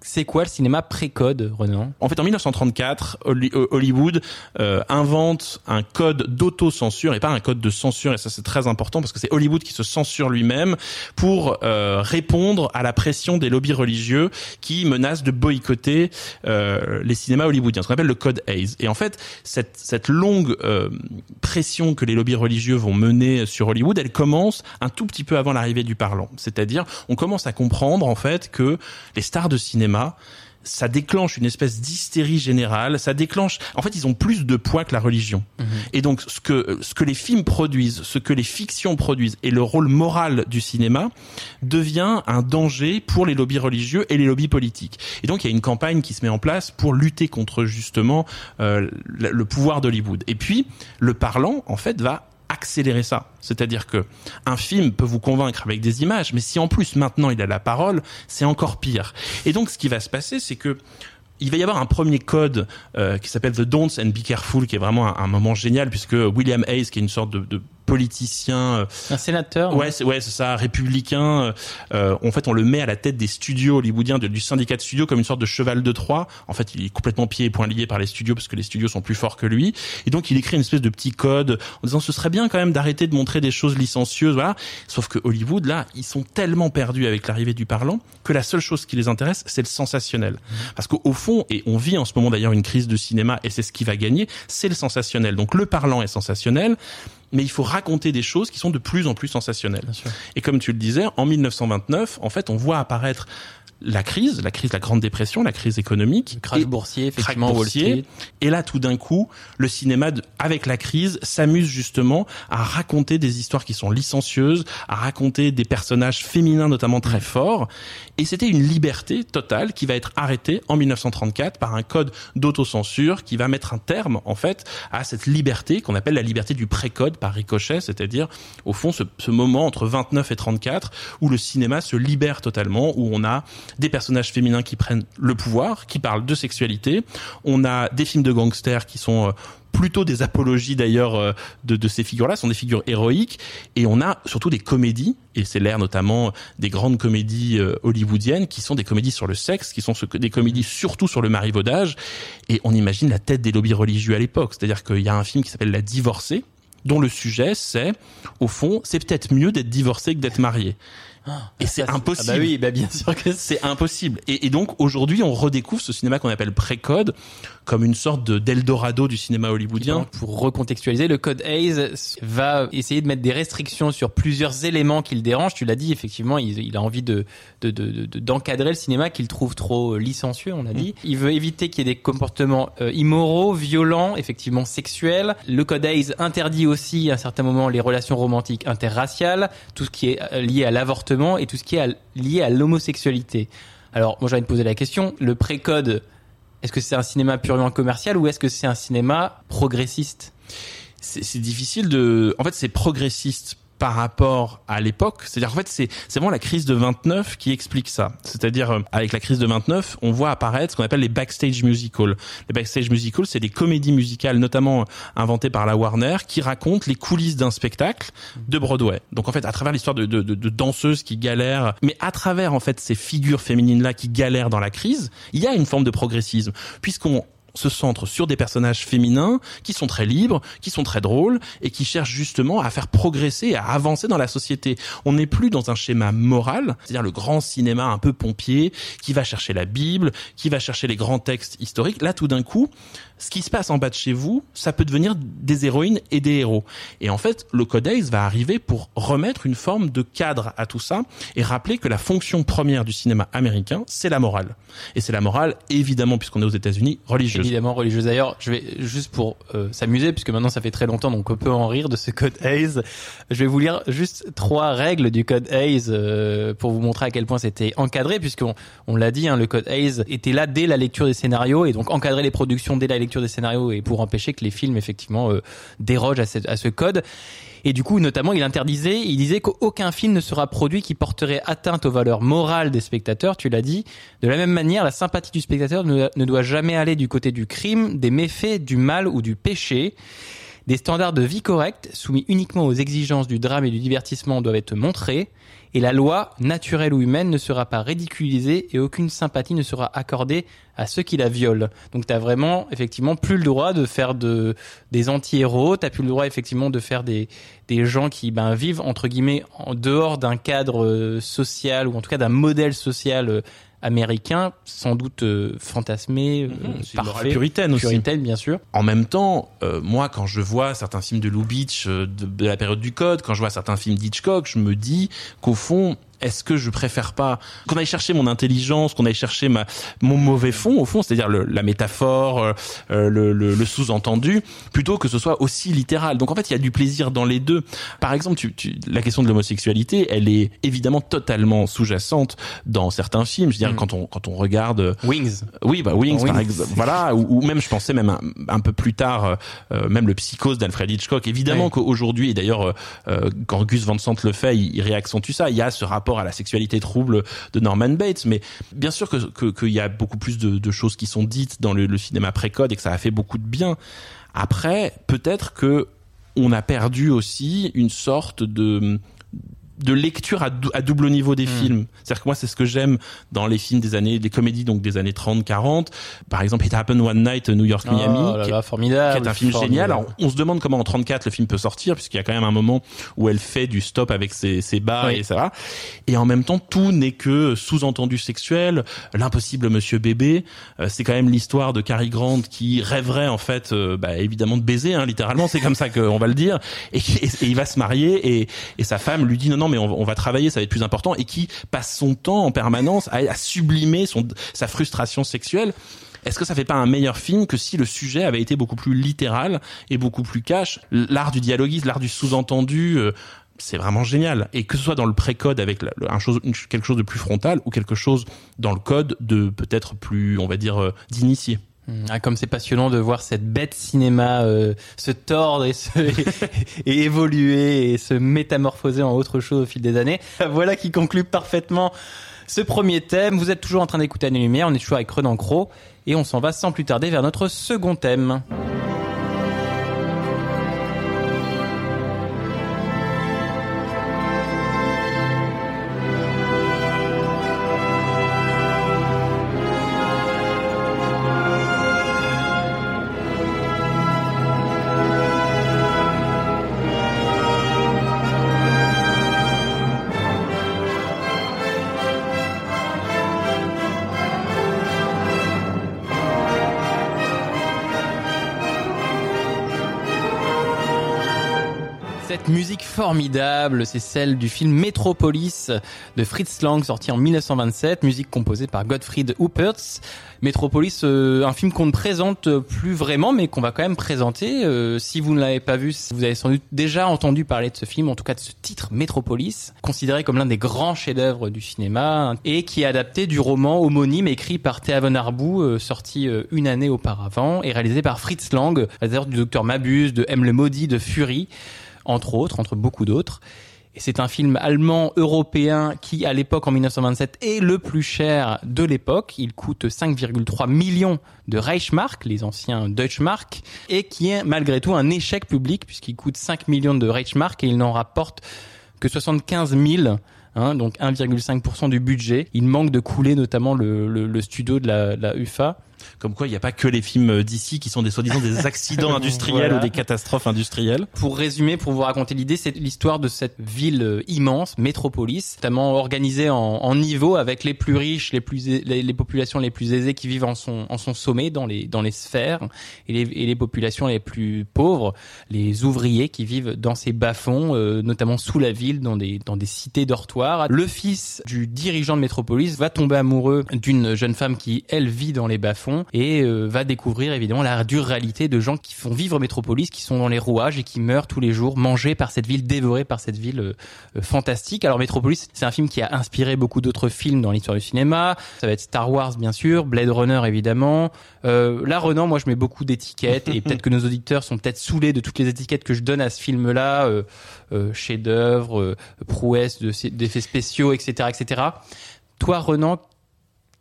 S4: c'est quoi le cinéma pré-code, Renan ?
S5: En fait, en dix-neuf cent trente-quatre, Hollywood euh, invente un code d'autocensure et pas un code de censure, et ça c'est très important parce que c'est Hollywood qui se censure lui-même pour euh, répondre à la pression des lobbies religieux qui menacent de boycotter euh, les cinémas hollywoodiens, ce qu'on appelle le code Hays. Et en fait, cette, cette longue euh, pression que les lobbies religieux vont mener sur Hollywood, elle commence un tout petit peu avant l'arrivée du parlant. C'est-à-dire, on commence à comprendre en fait que les stars de cinéma, ça déclenche une espèce d'hystérie générale, ça déclenche, en fait, ils ont plus de poids que la religion. Mmh. Et donc, ce que, ce que les films produisent, ce que les fictions produisent et le rôle moral du cinéma devient un danger pour les lobbies religieux et les lobbies politiques. Et donc, il y a une campagne qui se met en place pour lutter contre, justement, euh, le pouvoir d'Hollywood. Et puis, le parlant, en fait, va accélérer ça. C'est-à-dire que un film peut vous convaincre avec des images, mais si en plus maintenant il a la parole, c'est encore pire. Et donc ce qui va se passer, c'est que il va y avoir un premier code euh, qui s'appelle The Don'ts and Be Careful, qui est vraiment un, un moment génial, puisque William Hays, qui est une sorte de, de politicien,
S4: un sénateur,
S5: ouais, c'est, ouais, c'est ça, républicain. Euh, en fait, on le met à la tête des studios hollywoodiens, de, du syndicat de studios, comme une sorte de cheval de Troie. En fait, il est complètement pieds et poings liés par les studios parce que les studios sont plus forts que lui. Et donc, il écrit une espèce de petit code en disant ce serait bien quand même d'arrêter de montrer des choses licencieuses, voilà. Sauf que Hollywood, là, ils sont tellement perdus avec l'arrivée du parlant que la seule chose qui les intéresse, c'est le sensationnel. Parce qu'au fond, et on vit en ce moment d'ailleurs une crise de cinéma, et c'est ce qui va gagner, c'est le sensationnel. Donc, le parlant est sensationnel, mais il faut raconter des choses qui sont de plus en plus sensationnelles. Et comme tu le disais, en dix-neuf cent vingt-neuf, en fait, on voit apparaître la crise, la crise de la Grande Dépression, la crise économique,
S4: le crash boursier, effectivement,
S5: crash boursier,
S4: Wall Street.
S5: Et là, tout d'un coup, le cinéma, de, avec la crise, s'amuse justement à raconter des histoires qui sont licencieuses, à raconter des personnages féminins notamment très forts. Et c'était une liberté totale qui va être arrêtée en dix-neuf cent trente-quatre par un code d'autocensure qui va mettre un terme, en fait, à cette liberté qu'on appelle la liberté du pré-code par ricochet, c'est-à-dire, au fond, ce, ce moment entre vingt-neuf et trente-quatre où le cinéma se libère totalement, où on a des personnages féminins qui prennent le pouvoir, qui parlent de sexualité. On a des films de gangsters qui sont euh, plutôt des apologies d'ailleurs euh, de, de ces figures-là, ce sont des figures héroïques. Et on a surtout des comédies, et c'est l'ère notamment des grandes comédies euh, hollywoodiennes, qui sont des comédies sur le sexe, qui sont ce, des comédies surtout sur le marivaudage. Et on imagine la tête des lobbies religieux à l'époque. C'est-à-dire qu'il y a un film qui s'appelle La Divorcée, dont le sujet c'est, au fond, c'est peut-être mieux d'être divorcé que d'être marié.
S4: Ah,
S5: et c'est
S4: ça,
S5: impossible.
S4: Ah bah oui, bah bien sûr que
S5: c'est impossible. Et, et donc aujourd'hui, on redécouvre ce cinéma qu'on appelle pré-code comme une sorte de d'Eldorado du cinéma hollywoodien.
S4: Pour recontextualiser, le code Hays va essayer de mettre des restrictions sur plusieurs éléments qui le dérangent. Tu l'as dit, effectivement, il, il a envie de, de, de, de d'encadrer le cinéma qu'il trouve trop licencieux, on a dit. Mmh. Il veut éviter qu'il y ait des comportements euh, immoraux, violents, effectivement sexuels. Le code Hays interdit aussi à un certain moment les relations romantiques interraciales, tout ce qui est lié à l'avortement et tout ce qui est lié à l'homosexualité. Alors, moi, j'ai envie de poser la question, le pré-code, est-ce que c'est un cinéma purement commercial ou est-ce que c'est un cinéma progressiste ?
S5: c'est, c'est difficile de... En fait, c'est progressiste par rapport à l'époque. C'est-à-dire, en fait, c'est, c'est vraiment la crise de vingt-neuf qui explique ça. C'est-à-dire, avec la crise de vingt-neuf, on voit apparaître ce qu'on appelle les backstage musicals. Les backstage musicals, c'est des comédies musicales, notamment inventées par la Warner, qui racontent les coulisses d'un spectacle de Broadway. Donc, en fait, à travers l'histoire de, de, de, de danseuses qui galèrent, mais à travers, en fait, ces figures féminines-là qui galèrent dans la crise, il y a une forme de progressisme, puisqu'on se centre sur des personnages féminins qui sont très libres, qui sont très drôles et qui cherchent justement à faire progresser, à avancer dans la société. On n'est plus dans un schéma moral, c'est-à-dire le grand cinéma un peu pompier qui va chercher la Bible, qui va chercher les grands textes historiques. Là, tout d'un coup, ce qui se passe en bas de chez vous, ça peut devenir des héroïnes et des héros. Et en fait, le Code Hays va arriver pour remettre une forme de cadre à tout ça et rappeler que la fonction première du cinéma américain, c'est la morale. Et c'est la morale, évidemment, puisqu'on est aux États-Unis, religieuse.
S4: Évidemment religieuse. D'ailleurs, je vais juste pour euh, s'amuser, puisque maintenant ça fait très longtemps, donc on peut en rire de ce Code Hays. Je vais vous lire juste trois règles du Code Hays euh, pour vous montrer à quel point c'était encadré, puisqu'on on l'a dit, hein, le Code Hays était là dès la lecture des scénarios et donc encadrer les productions dès la lecture des scénarios et pour empêcher que les films effectivement euh, dérogent à ce, à ce code. Et du coup, notamment, il interdisait, il disait qu'aucun film ne sera produit qui porterait atteinte aux valeurs morales des spectateurs, tu l'as dit. De la même manière, la sympathie du spectateur ne, ne doit jamais aller du côté du crime, des méfaits, du mal ou du péché. Des standards de vie corrects, soumis uniquement aux exigences du drame et du divertissement, doivent être montrés, et la loi, naturelle ou humaine, ne sera pas ridiculisée et aucune sympathie ne sera accordée à ceux qui la violent. Donc t'as vraiment, effectivement, plus le droit de faire de, des anti-héros, t'as plus le droit, effectivement, de faire des, des gens qui, ben, vivent, entre guillemets, en dehors d'un cadre euh, social, ou en tout cas d'un modèle social euh, américain, sans doute euh, fantasmé, euh,
S5: mmh,
S4: parfait,
S5: puritaine aussi.
S4: Puritaine, bien sûr.
S5: En même temps, euh, moi, quand je vois certains films de Lubitsch, euh, de, de la période du Code, quand je vois certains films d'Hitchcock, je me dis qu'au fond, est-ce que je préfère pas qu'on aille chercher mon intelligence, qu'on aille chercher ma mon mauvais fond au fond, c'est-à-dire le, la métaphore, euh, le, le, le sous-entendu, plutôt que ce soit aussi littéral. Donc en fait, il y a du plaisir dans les deux. Par exemple, tu, tu, la question de l'homosexualité, elle est évidemment totalement sous-jacente dans certains films. Je veux dire, mm. quand on quand on regarde
S4: Wings,
S5: oui, bah Wings,
S4: Wings.
S5: par exemple, voilà, ou, ou même je pensais même un, un peu plus tard, euh, même le Psychose d'Alfred Hitchcock. Évidemment ouais. qu'aujourd'hui, et d'ailleurs euh, quand Gus Van Sant le fait, il, il réaccentue ça. Il y a ce rapport à la sexualité trouble de Norman Bates, mais bien sûr que que qu'il y a beaucoup plus de, de choses qui sont dites dans le, le cinéma pré-code et que ça a fait beaucoup de bien. Après, peut-être que on a perdu aussi une sorte de de lecture à, dou- à double niveau des mmh. films. C'est-à-dire que moi, c'est ce que j'aime dans les films des années, les comédies donc des années trente quarante. Par exemple, It Happened One Night, New York, Miami.
S4: Oh là là,
S5: qui,
S4: formidable.
S5: Qui est un film
S4: formidable.
S5: génial. Alors, on se demande comment en trente-quatre le film peut sortir, puisqu'il y a quand même un moment où elle fait du stop avec ses, ses bas oui. et ça va. Et en même temps, tout n'est que sous-entendu sexuel. L'impossible Monsieur Bébé. Euh, c'est quand même l'histoire de Cary Grant qui rêverait, en fait, euh, bah, évidemment de baiser, hein, littéralement. C'est comme ça qu'on va le dire. Et, et, et il va se marier et, et sa femme lui dit non, non, mais on, on va travailler, ça va être plus important, et qui passe son temps en permanence à, à sublimer son, sa frustration sexuelle. Est-ce que ça fait pas un meilleur film que si le sujet avait été beaucoup plus littéral et beaucoup plus cash? L'art du dialoguisme, l'art du sous-entendu, euh, c'est vraiment génial. Et que ce soit dans le pré-code avec la, un chose, une, quelque chose de plus frontal ou quelque chose dans le code de peut-être plus, on va dire, euh, d'initié.
S4: Ah, comme c'est passionnant de voir cette bête cinéma euh, se tordre et, se, et, et évoluer et se métamorphoser en autre chose au fil des années. Voilà qui conclut parfaitement ce premier thème. Vous êtes toujours en train d'écouter Année Lumière, on est toujours avec Renan Cros et on s'en va sans plus tarder vers notre second thème. Cette musique formidable, c'est celle du film Metropolis de Fritz Lang, sorti en dix-neuf cent vingt-sept, musique composée par Gottfried Huppertz. Metropolis, euh, un film qu'on ne présente plus vraiment, mais qu'on va quand même présenter. Euh, si vous ne l'avez pas vu, vous avez sans doute déjà entendu parler de ce film, en tout cas de ce titre Metropolis, considéré comme l'un des grands chefs-d'œuvre du cinéma, et qui est adapté du roman homonyme écrit par Thea von Harbou, euh, sorti euh, une année auparavant, et réalisé par Fritz Lang, réalisateur du Docteur Mabuse, de M le Maudit, de Fury, entre autres, entre beaucoup d'autres. Et c'est un film allemand-européen qui, à l'époque, en dix-neuf cent vingt-sept, est le plus cher de l'époque. Il coûte cinq virgule trois millions de Reichsmark, les anciens Deutschmark, et qui est malgré tout un échec public, puisqu'il coûte cinq millions de Reichsmark et il n'en rapporte que soixante-quinze mille, hein, donc un virgule cinq pour cent du budget. Il manque de couler notamment le, le, le studio de la, de la U F A.
S5: Comme quoi, il n'y a pas que les films d'ici qui sont des soi-disant des accidents industriels voilà. ou des catastrophes industrielles.
S4: Pour résumer, pour vous raconter l'idée, c'est l'histoire de cette ville immense, métropolis, notamment organisée en, en niveaux avec les plus riches, les plus les, les populations les plus aisées qui vivent en son en son sommet dans les dans les sphères, et les, et les populations les plus pauvres, les ouvriers qui vivent dans ces bas-fonds, euh, notamment sous la ville, dans des dans des cités dortoirs. Le fils du dirigeant de Métropolis va tomber amoureux d'une jeune femme qui elle vit dans les bas-fonds et euh, va découvrir évidemment la dure réalité de gens qui font vivre Métropolis, qui sont dans les rouages et qui meurent tous les jours, mangés par cette ville, dévorés par cette ville euh, euh, fantastique. Alors Métropolis, c'est un film qui a inspiré beaucoup d'autres films dans l'histoire du cinéma. Ça va être Star Wars bien sûr, Blade Runner évidemment. Euh, là Renan, moi je mets beaucoup d'étiquettes et peut-être que nos auditeurs sont peut-être saoulés de toutes les étiquettes que je donne à ce film-là, euh, euh, chef-d'œuvre, euh, prouesse de, d'effets spéciaux, et cetera, et cetera. Toi Renan,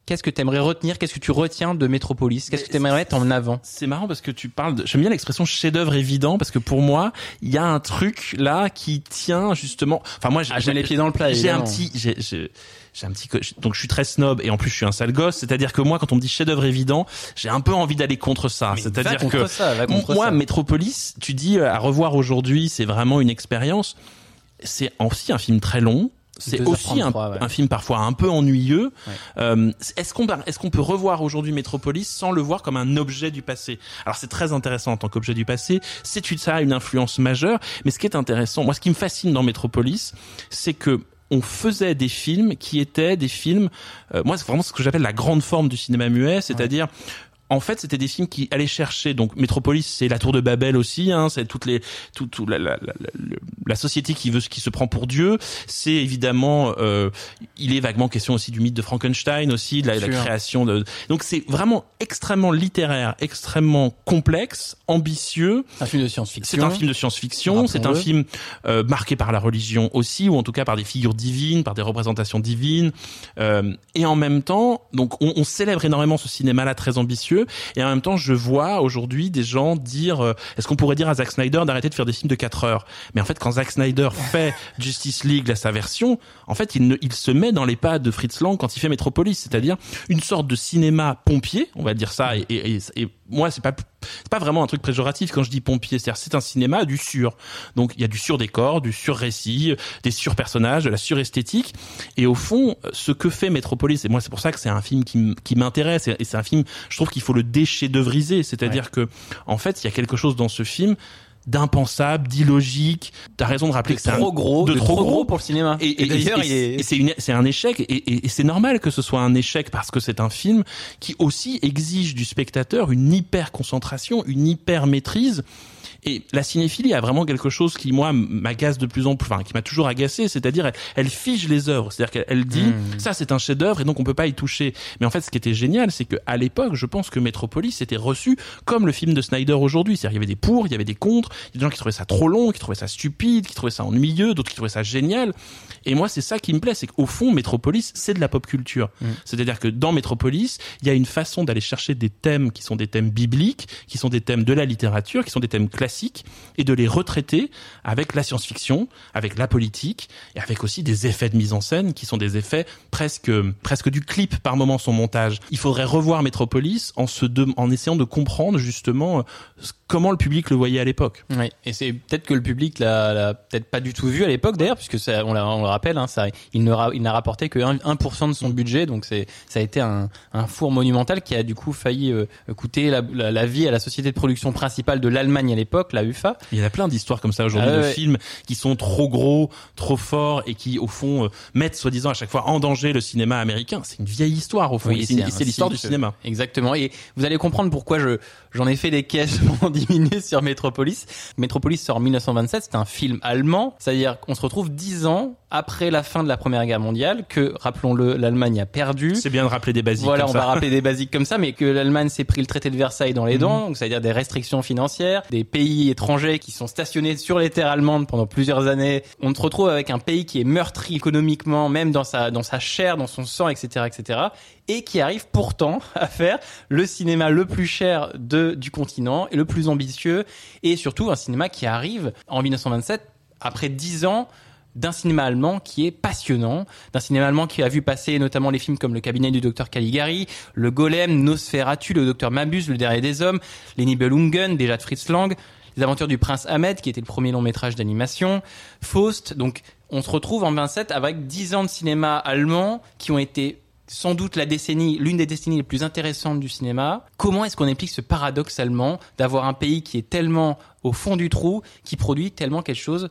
S4: Qu'est-ce que t'aimerais retenir? Qu'est-ce que tu retiens de Metropolis? Qu'est-ce que t'aimerais mettre en avant?
S5: C'est marrant parce que tu parles de, j'aime bien l'expression chef-d'œuvre évident parce que pour moi, il y a un truc là qui tient justement, enfin moi, j'ai,
S4: ah, j'ai les pieds dans le plat,
S5: j'ai
S4: évidemment.
S5: un petit, j'ai, j'ai, j'ai un petit, donc je suis très snob et en plus je suis un sale gosse, c'est-à-dire que moi, quand on me dit chef-d'œuvre évident, j'ai un peu envie d'aller contre ça.
S4: Mais
S5: c'est-à-dire
S4: va contre
S5: que,
S4: ça, va contre
S5: moi,
S4: ça.
S5: Metropolis, tu dis à revoir aujourd'hui, c'est vraiment une expérience. C'est aussi un film très long. C'est aussi un,
S4: ouais.
S5: un film parfois un peu ennuyeux.
S4: Ouais.
S5: Euh, est-ce qu'on est-ce qu'on peut revoir aujourd'hui Metropolis sans le voir comme un objet du passé? Alors c'est très intéressant en tant qu'objet du passé. C'est ça a une influence majeure. Mais ce qui est intéressant, moi, ce qui me fascine dans Metropolis, c'est que on faisait des films qui étaient des films. Euh, moi, c'est vraiment ce que j'appelle la grande forme du cinéma muet, c'est-à-dire. Ouais. En fait, c'était des films qui allaient chercher. Donc, Metropolis, c'est la Tour de Babel aussi. Hein, c'est toutes les, tout, tout la, la, la, la, la société qui veut, qui se prend pour Dieu. C'est évidemment, euh, il est vaguement question aussi du mythe de Frankenstein aussi, de la, la création de. Donc, c'est vraiment extrêmement littéraire, extrêmement complexe, ambitieux.
S4: Un film de science-fiction.
S5: C'est un film de science-fiction. C'est un film euh, marqué par la religion aussi, ou en tout cas par des figures divines, par des représentations divines. Euh, et en même temps, donc, on, on célèbre énormément ce cinéma-là très ambitieux. Et en même temps, je vois aujourd'hui des gens dire, euh, est-ce qu'on pourrait dire à Zack Snyder d'arrêter de faire des films de quatre heures? Mais en fait, quand Zack Snyder fait Justice League, là, sa version, en fait, il, ne, il se met dans les pas de Fritz Lang quand il fait Metropolis, c'est-à-dire une sorte de cinéma pompier, on va dire ça. Et, et, et, et moi, c'est pas c'est pas vraiment un truc péjoratif quand je dis pompier, c'est-à-dire c'est un cinéma du sur. Donc il y a du sur-décor, du sur-récit, des sur-personnages, de la sur-esthétique. Et au fond, ce que fait Metropolis, et moi c'est pour ça que c'est un film qui, qui m'intéresse, et c'est un film, je trouve qu'il faut le déchef-d'œuvriser, c'est-à-dire ouais. que en fait il y a quelque chose dans ce film d'impensable, d'illogique. T'as raison de rappeler
S4: de
S5: que c'est
S4: trop
S5: un,
S4: gros,
S5: de,
S4: de
S5: trop,
S4: trop
S5: gros
S4: pour le cinéma.
S5: Et, et,
S4: et d'ailleurs,
S5: et,
S4: il est...
S5: et c'est une, c'est un échec. Et, et, et c'est normal que ce soit un échec parce que c'est un film qui aussi exige du spectateur une hyper concentration, une hyper maîtrise. Et la cinéphilie a vraiment quelque chose qui, moi, m'agace de plus en plus, enfin, qui m'a toujours agacé, c'est-à-dire, elle, elle fige les œuvres. C'est-à-dire qu'elle elle dit, mmh. ça, c'est un chef-d'œuvre et donc on peut pas y toucher. Mais en fait, ce qui était génial, c'est qu'à l'époque, je pense que Metropolis était reçu comme le film de Snyder aujourd'hui. C'est-à-dire, il y avait des pour, il y avait des contre, il y a des gens qui trouvaient ça trop long, qui trouvaient ça stupide, qui trouvaient ça ennuyeux, d'autres qui trouvaient ça génial. Et moi, c'est ça qui me plaît, c'est qu'au fond, Metropolis, c'est de la pop culture. Mmh. C'est-à-dire que dans Metropolis, il y a une façon d'aller chercher des thèmes qui sont des thèmes bibliques, qui sont des thèmes de la littérature, qui sont des thèmes classiques, et de les retraiter avec la science-fiction, avec la politique, et avec aussi des effets de mise en scène qui sont des effets presque presque du clip par moment son montage. Il faudrait revoir Metropolis en se de, en essayant de comprendre justement comment le public le voyait à l'époque.
S4: Oui, et c'est peut-être que le public l'a, l'a peut-être pas du tout vu à l'époque d'ailleurs, puisque ça, on, l'a, on le rappelle, hein, ça, il, ne ra, il n'a rapporté que un pour cent de son budget, donc c'est, ça a été un, un four monumental qui a du coup failli euh, coûter la, la, la vie à la société de production principale de l'Allemagne à l'époque, la U F A.
S5: Il y a plein d'histoires comme ça aujourd'hui, ah, de ouais. films qui sont trop gros, trop forts et qui au fond euh, mettent soi-disant à chaque fois en danger le cinéma américain. C'est une vieille histoire au fond, oui, et c'est, c'est, c'est l'histoire du cinéma.
S4: Exactement, et vous allez comprendre pourquoi je j'en ai fait des caisses pendant dix minutes sur Metropolis. Metropolis sort en dix-neuf cent vingt-sept, c'est un film allemand, c'est-à-dire qu'on se retrouve dix ans après la fin de la Première Guerre mondiale, que, rappelons-le, l'Allemagne a perdu.
S5: C'est bien de rappeler des basiques
S4: voilà,
S5: comme
S4: ça. Voilà, on va
S5: ça.
S4: rappeler des basiques comme ça, mais que l'Allemagne s'est pris le traité de Versailles dans les dents, mmh. donc c'est-à-dire des restrictions financières, des pays étrangers qui sont stationnés sur les terres allemandes pendant plusieurs années. On se retrouve avec un pays qui est meurtri économiquement, même dans sa, dans sa chair, dans son sang, et cetera, et cetera, et qui arrive pourtant à faire le cinéma le plus cher de, du continent et le plus ambitieux, et surtout un cinéma qui arrive en dix-neuf cent vingt-sept, après dix ans, d'un cinéma allemand qui est passionnant, d'un cinéma allemand qui a vu passer notamment les films comme Le cabinet du docteur Caligari, Le Golem, Nosferatu, Le docteur Mabuse, Le dernier des hommes, Les Nibelungen, déjà de Fritz Lang, Les aventures du prince Ahmed, qui était le premier long métrage d'animation, Faust. Donc on se retrouve en vingt-sept avec dix ans de cinéma allemand qui ont été sans doute la décennie, l'une des décennies les plus intéressantes du cinéma. Comment est-ce qu'on explique ce paradoxe allemand d'avoir un pays qui est tellement au fond du trou, qui produit tellement quelque chose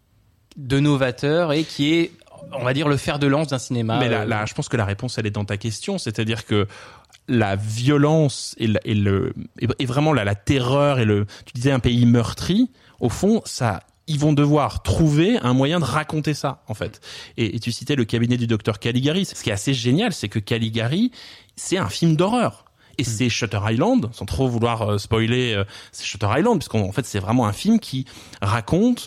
S4: de novateur et qui est, on va dire, le fer de lance d'un cinéma.
S5: Mais là, là, je pense que la réponse, elle est dans ta question, c'est-à-dire que la violence et, le, et, le, et vraiment la, la terreur et le, tu disais un pays meurtri, au fond, ça, ils vont devoir trouver un moyen de raconter ça, en fait. Et, et tu citais Le cabinet du docteur Caligari. Ce qui est assez génial, c'est que Caligari, c'est un film d'horreur. Et c'est Shutter Island, sans trop vouloir euh, spoiler, euh, c'est Shutter Island, puisqu'en en fait, c'est vraiment un film qui raconte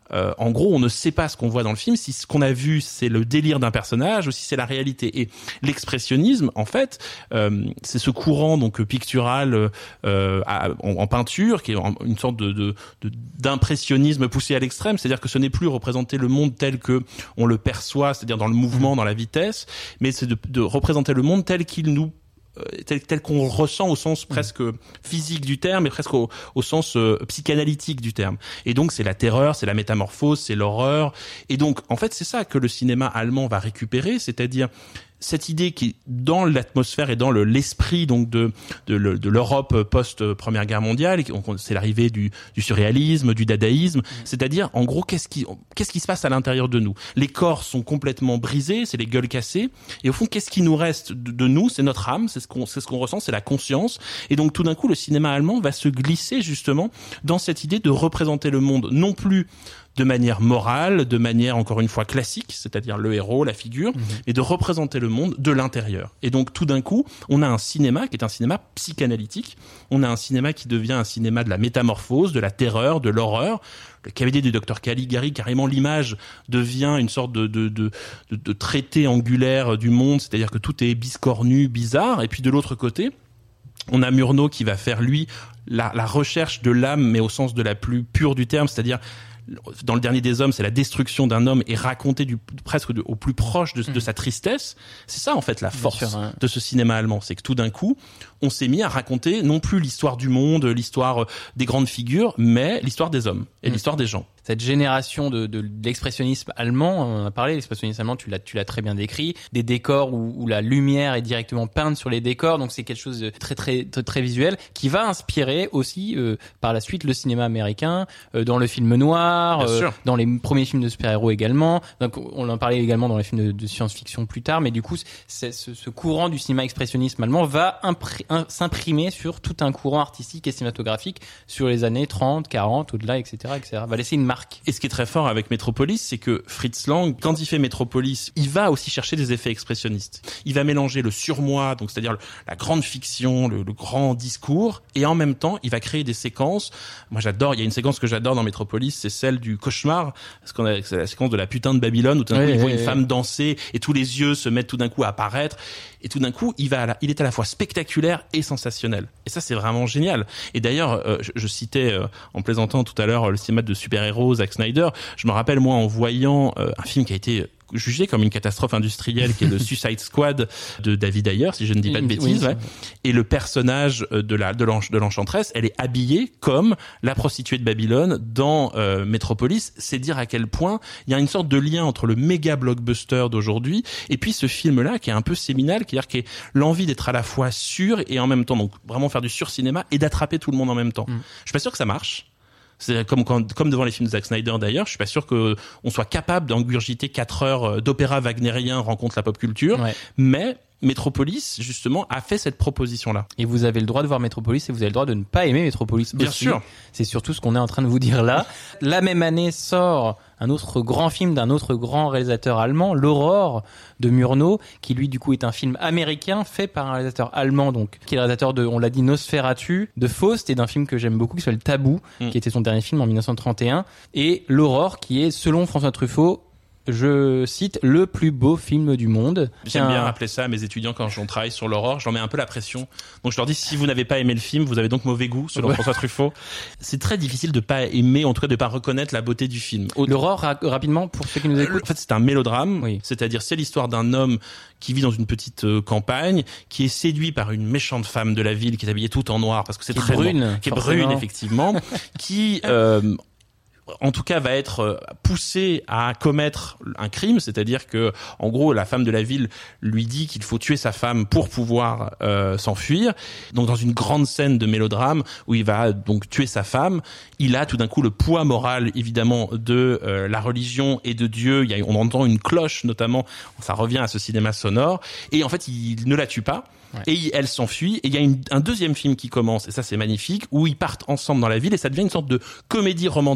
S5: euh, en gros, on ne sait pas ce qu'on voit dans le film, si ce qu'on a vu c'est le délire d'un personnage ou si c'est la réalité. Et l'expressionnisme, en fait, euh, c'est ce courant donc pictural euh, à, en, en peinture qui est une sorte de, de, de d'impressionnisme poussé à l'extrême, c'est-à-dire que ce n'est plus représenter le monde tel que on le perçoit, c'est-à-dire dans le mouvement, dans la vitesse, mais c'est de, de représenter le monde tel qu'il nous tel, tel qu'on le ressent au sens presque physique du terme et presque au, au sens euh, psychanalytique du terme. Et donc c'est la terreur, c'est la métamorphose, c'est l'horreur. Et donc en fait c'est ça que le cinéma allemand va récupérer, c'est-à-dire cette idée qui est dans l'atmosphère et dans le, l'esprit donc de de, de l'Europe post Première Guerre mondiale, c'est l'arrivée du, du surréalisme, du dadaïsme, mmh. c'est-à-dire en gros qu'est-ce qui qu'est-ce qui se passe à l'intérieur de nous. Les corps sont complètement brisés, c'est les gueules cassées, et au fond qu'est-ce qui nous reste de, de nous, c'est notre âme, c'est ce qu'on c'est ce qu'on ressent, c'est la conscience. Et donc tout d'un coup le cinéma allemand va se glisser justement dans cette idée de représenter le monde non plus de manière morale, de manière encore une fois classique, c'est-à-dire le héros, la figure, mmh. et de représenter le monde de l'intérieur. Et donc tout d'un coup, on a un cinéma qui est un cinéma psychanalytique, on a un cinéma qui devient un cinéma de la métamorphose, de la terreur, de l'horreur. Le cabinet du docteur Caligari, carrément l'image devient une sorte de, de, de, de, de traité angulaire du monde, c'est-à-dire que tout est biscornu, bizarre, et puis de l'autre côté, on a Murnau qui va faire, lui, la, la recherche de l'âme, mais au sens de la plus pure du terme, c'est-à-dire dans Le Dernier des Hommes, c'est la destruction d'un homme et raconté du, presque de, au plus proche de, mmh. de sa tristesse. C'est ça, en fait, la force sûr, hein. de ce cinéma allemand. C'est que tout d'un coup, on s'est mis à raconter non plus l'histoire du monde, l'histoire des grandes figures, mais l'histoire des hommes et mmh. l'histoire des gens.
S4: Cette génération de, de, de l'expressionnisme allemand, on en a parlé, l'expressionnisme allemand, tu l'as, tu l'as très bien décrit, des décors où, où la lumière est directement peinte sur les décors, donc c'est quelque chose de très très très, très visuel, qui va inspirer aussi euh, par la suite le cinéma américain, euh, dans le film noir, euh, dans les premiers films de super-héros également. Donc on en parlait également dans les films de, de science-fiction plus tard, mais du coup, c'est, ce, ce courant du cinéma expressionnisme allemand va impr- un, s'imprimer sur tout un courant artistique et cinématographique sur les années trente, quarante, au-delà, et cetera, et cetera. Va laisser une marque.
S5: Et ce qui est très fort avec Metropolis, c'est que Fritz Lang, quand il fait Metropolis, il va aussi chercher des effets expressionnistes. Il va mélanger le surmoi, donc c'est-à-dire le, la grande fiction, le, le grand discours, et en même temps, il va créer des séquences. Moi, j'adore. Il y a une séquence que j'adore dans Metropolis, c'est celle du cauchemar, parce qu'on a c'est la séquence de la putain de Babylone où tout d'un oui, coup, il voit oui, une oui. femme danser et tous les yeux se mettent tout d'un coup à apparaître. Et tout d'un coup, il va, à la, il est à la fois spectaculaire et sensationnel. Et ça, c'est vraiment génial. Et d'ailleurs, euh, je, je citais euh, en plaisantant tout à l'heure le cinéma de super-héros Zack Snyder. Je me rappelle moi en voyant euh, un film qui a été jugé comme une catastrophe industrielle, qui est le Suicide Squad de David Ayer, si je ne dis pas de bêtises. Oui, ouais. Et le personnage de la de, l'ench- de l'enchanteresse, elle est habillée comme la prostituée de Babylone dans euh, Metropolis. C'est dire à quel point il y a une sorte de lien entre le méga blockbuster d'aujourd'hui et puis ce film-là qui est un peu séminal, qui est qui est l'envie d'être à la fois sûr et en même temps donc vraiment faire du surcinéma et d'attraper tout le monde en même temps. Mm. Je suis pas sûr que ça marche. C'est comme quand, comme devant les films de Zack Snyder d'ailleurs, je suis pas sûr que on soit capable d'engurgiter quatre heures d'opéra wagnérien rencontre la pop culture, ouais. mais Metropolis, justement, a fait cette proposition-là.
S4: Et vous avez le droit de voir Metropolis et vous avez le droit de ne pas aimer Metropolis.
S5: Bien
S4: aussi.
S5: sûr.
S4: C'est surtout ce qu'on est en train de vous dire là. La même année sort un autre grand film d'un autre grand réalisateur allemand, L'Aurore de Murnau, qui lui, du coup, est un film américain fait par un réalisateur allemand, donc, qui est le réalisateur de, on l'a dit, Nosferatu, de Faust et d'un film que j'aime beaucoup qui s'appelle Tabou, mm. qui était son dernier film en dix-neuf cent trente et un. Et L'Aurore, qui est, selon François Truffaut, je cite, le plus beau film du monde.
S5: J'aime bien rappeler ça à mes étudiants quand on travaille sur l'horreur. J'en mets un peu la pression. Donc je leur dis, si vous n'avez pas aimé le film, vous avez donc mauvais goût, selon ouais. François Truffaut. C'est très difficile de pas aimer, en tout cas de pas reconnaître la beauté du film.
S4: L'horreur, ra- rapidement, pour ceux qui nous écoutent.
S5: En fait, c'est un mélodrame.
S4: Oui.
S5: C'est-à-dire, c'est l'histoire d'un homme qui vit dans une petite euh, campagne, qui est séduit par une méchante femme de la ville, qui est habillée tout en noir, parce que c'est
S4: qui
S5: très
S4: brune,
S5: bon, qui est
S4: forcément.
S5: brune, effectivement, qui, euh, en tout cas va être poussé à commettre un crime, c'est-à-dire que en gros la femme de la ville lui dit qu'il faut tuer sa femme pour pouvoir euh, s'enfuir. Donc dans une grande scène de mélodrame où il va donc tuer sa femme, il a tout d'un coup le poids moral évidemment de euh, la religion et de Dieu. Il y a, on entend une cloche notamment, ça revient à ce cinéma sonore, et en fait il ne la tue pas. Ouais. Et elle s'enfuit, et il y a une, un deuxième film qui commence, et ça c'est magnifique, où ils partent ensemble dans la ville, et ça devient une sorte de comédie romantique de la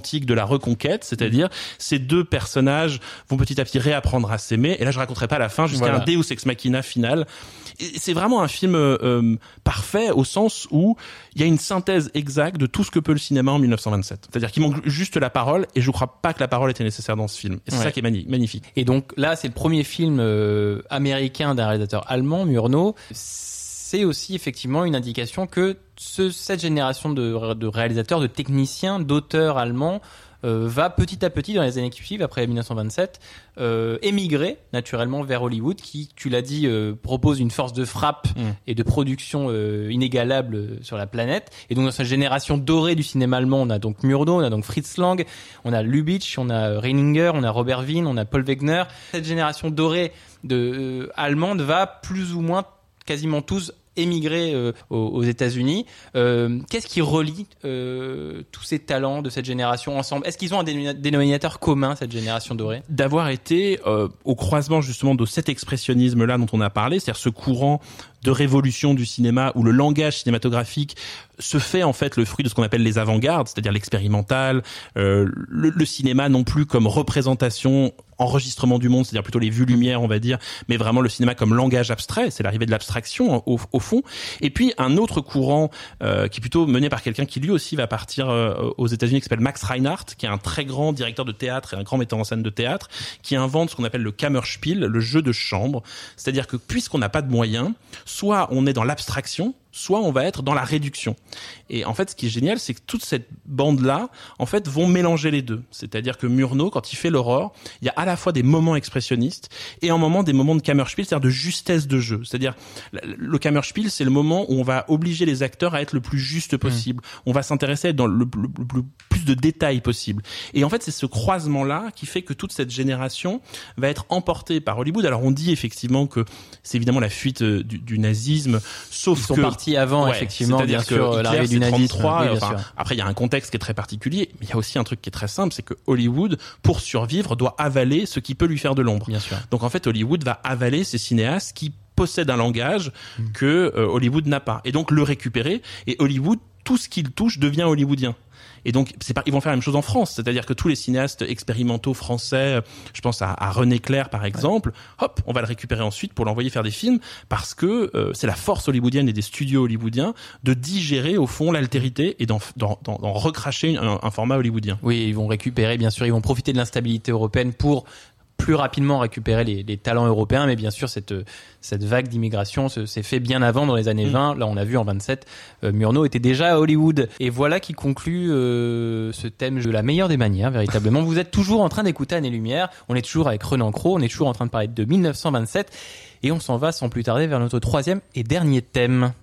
S5: la reconquête, c'est-à-dire ces deux personnages vont petit à petit réapprendre à s'aimer. Et là, je raconterai pas la fin jusqu'à
S4: Voilà.
S5: un Deus Ex Machina final. Et c'est vraiment un film euh, parfait au sens où il y a une synthèse exacte de tout ce que peut le cinéma en mille neuf cent vingt-sept. C'est-à-dire qu'il manque juste la parole, et je crois pas que la parole était nécessaire dans ce film. Et c'est
S4: Ouais.
S5: ça qui est mani- magnifique.
S4: Et donc là, c'est le premier film euh, américain d'un réalisateur allemand, Murnau. C'est aussi effectivement une indication que ce, cette génération de, de réalisateurs, de techniciens, d'auteurs allemands euh, va petit à petit, dans les années qui suivent, après mille neuf cent vingt-sept, euh, émigrer naturellement vers Hollywood, qui, tu l'as dit, euh, propose une force de frappe
S5: Mm.
S4: et de production euh, inégalable euh, sur la planète. Et donc dans cette génération dorée du cinéma allemand, on a donc Murnau, on a donc Fritz Lang, on a Lubitsch, on a Reininger, on a Robert Wiene, on a Paul Wegener. Cette génération dorée de euh, allemande va plus ou moins quasiment tous émigrer euh, aux, aux États-Unis. Euh, qu'est-ce qui relie euh, tous ces talents de cette génération ensemble? Est-ce qu'ils ont un dénomina- dénominateur commun, cette génération dorée?
S5: D'avoir été euh, au croisement justement de cet expressionnisme-là dont on a parlé, c'est-à-dire ce courant de révolution du cinéma où le langage cinématographique se fait en fait le fruit de ce qu'on appelle les avant-gardes, c'est-à-dire l'expérimental, euh, le, le cinéma non plus comme représentation, enregistrement du monde, c'est-à-dire plutôt les vues lumière, on va dire, mais vraiment le cinéma comme langage abstrait, c'est l'arrivée de l'abstraction au, au fond. Et puis un autre courant euh, qui est plutôt mené par quelqu'un qui lui aussi va partir euh, aux États-Unis, qui s'appelle Max Reinhardt, qui est un très grand directeur de théâtre et un grand metteur en scène de théâtre, qui invente ce qu'on appelle le Kammerspiel, le jeu de chambre, c'est-à-dire que puisqu'on n'a pas de moyens, soit on est dans l'abstraction, soit on va être dans la réduction. Et en fait, ce qui est génial, c'est que toute cette bande-là, en fait, vont mélanger les deux. C'est-à-dire que Murnau, quand il fait l'Aurore, il y a à la fois des moments expressionnistes et en moment des moments de Kammerspiel, c'est-à-dire de justesse de jeu. C'est-à-dire, le Kammerspiel, c'est le moment où on va obliger les acteurs à être le plus juste possible. Mmh. On va s'intéresser à être dans le, le, le, le plus de détails possible. Et en fait, c'est ce croisement-là qui fait que toute cette génération va être emportée par Hollywood. Alors, on dit effectivement que c'est évidemment la fuite du, du nazisme, sauf
S4: Ils sont
S5: que
S4: partis avant,
S5: ouais,
S4: effectivement, bien
S5: c'est-à-dire
S4: sûr,
S5: que
S4: l'arrivée
S5: Hitler,
S4: du
S5: c'est
S4: nazisme.
S5: trente-trois,
S4: Oui, bien
S5: enfin,
S4: sûr.
S5: après, il y a un contexte qui est très particulier, mais il y a aussi un truc qui est très simple, c'est que Hollywood, pour survivre, doit avaler ce qui peut lui faire de l'ombre.
S4: Bien sûr.
S5: Donc en fait, Hollywood va avaler ces cinéastes qui possèdent un langage mmh. que euh, Hollywood n'a pas, et donc le récupérer. Et Hollywood, tout ce qu'il touche devient hollywoodien. Et donc, c'est pas, ils vont faire la même chose en France. C'est-à-dire que tous les cinéastes expérimentaux français, je pense à, à René Clair, par exemple, ouais. hop, on va le récupérer ensuite pour l'envoyer faire des films parce que euh, c'est la force hollywoodienne et des studios hollywoodiens de digérer, au fond, l'altérité et d'en, d'en, d'en, d'en recracher un, un format hollywoodien.
S4: Oui, ils vont récupérer, bien sûr, ils vont profiter de l'instabilité européenne pour plus rapidement récupérer les, les talents européens, mais bien sûr cette cette vague d'immigration se, s'est fait bien avant, dans les années mmh. vingt. Là, on a vu en vingt-sept, euh, Murnau était déjà à Hollywood. Et voilà qui conclut euh, ce thème de la meilleure des manières, véritablement. Vous êtes toujours en train d'écouter Année Lumière. On est toujours avec Renan Cros. On est toujours en train de parler de mille neuf cent vingt-sept, et on s'en va sans plus tarder vers notre troisième et dernier thème.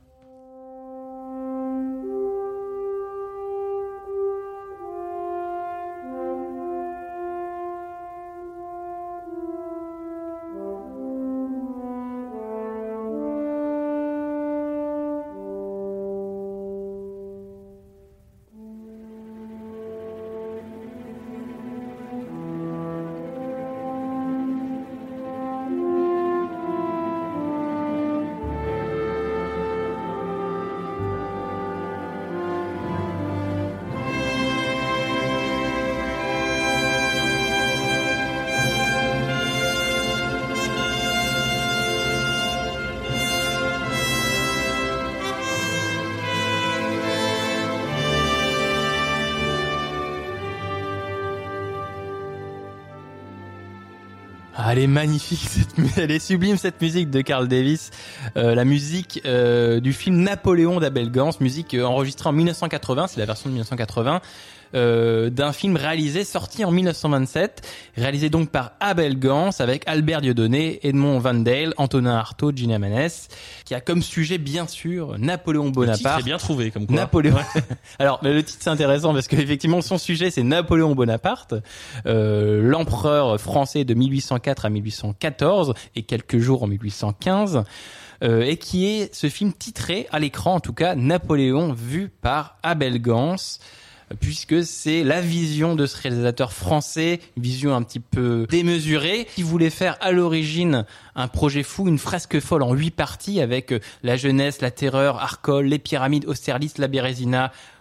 S4: Ah, elle est magnifique, cette, elle est sublime cette musique de Carl Davis, euh, la musique euh, du film Napoléon d'Abel Gance, musique euh, enregistrée en mille neuf cent quatre-vingts, c'est la version de mille neuf cent quatre-vingts, euh, d'un film réalisé, sorti en mille neuf cent vingt-sept, réalisé donc par Abel Gance avec Albert Dieudonné, Edmond Van Dale, Antonin Artaud, Gina Manès, qui a comme sujet bien sûr Napoléon Bonaparte. Le titre
S5: est bien trouvé comme quoi.
S4: Napoléon. Ouais. Alors le titre c'est intéressant parce qu'effectivement son sujet c'est Napoléon Bonaparte, euh, l'empereur français de mille huit cent quatre à mille huit cent quatorze et quelques jours en mille huit cent quinze. Euh, et qui est ce film titré à l'écran en tout cas Napoléon vu par Abel Gance, puisque c'est la vision de ce réalisateur français, une vision un petit peu démesurée, qui voulait faire à l'origine un projet fou, une fresque folle en huit parties avec la jeunesse, la terreur, Arcole, les pyramides, Austerlitz, la Bérésina,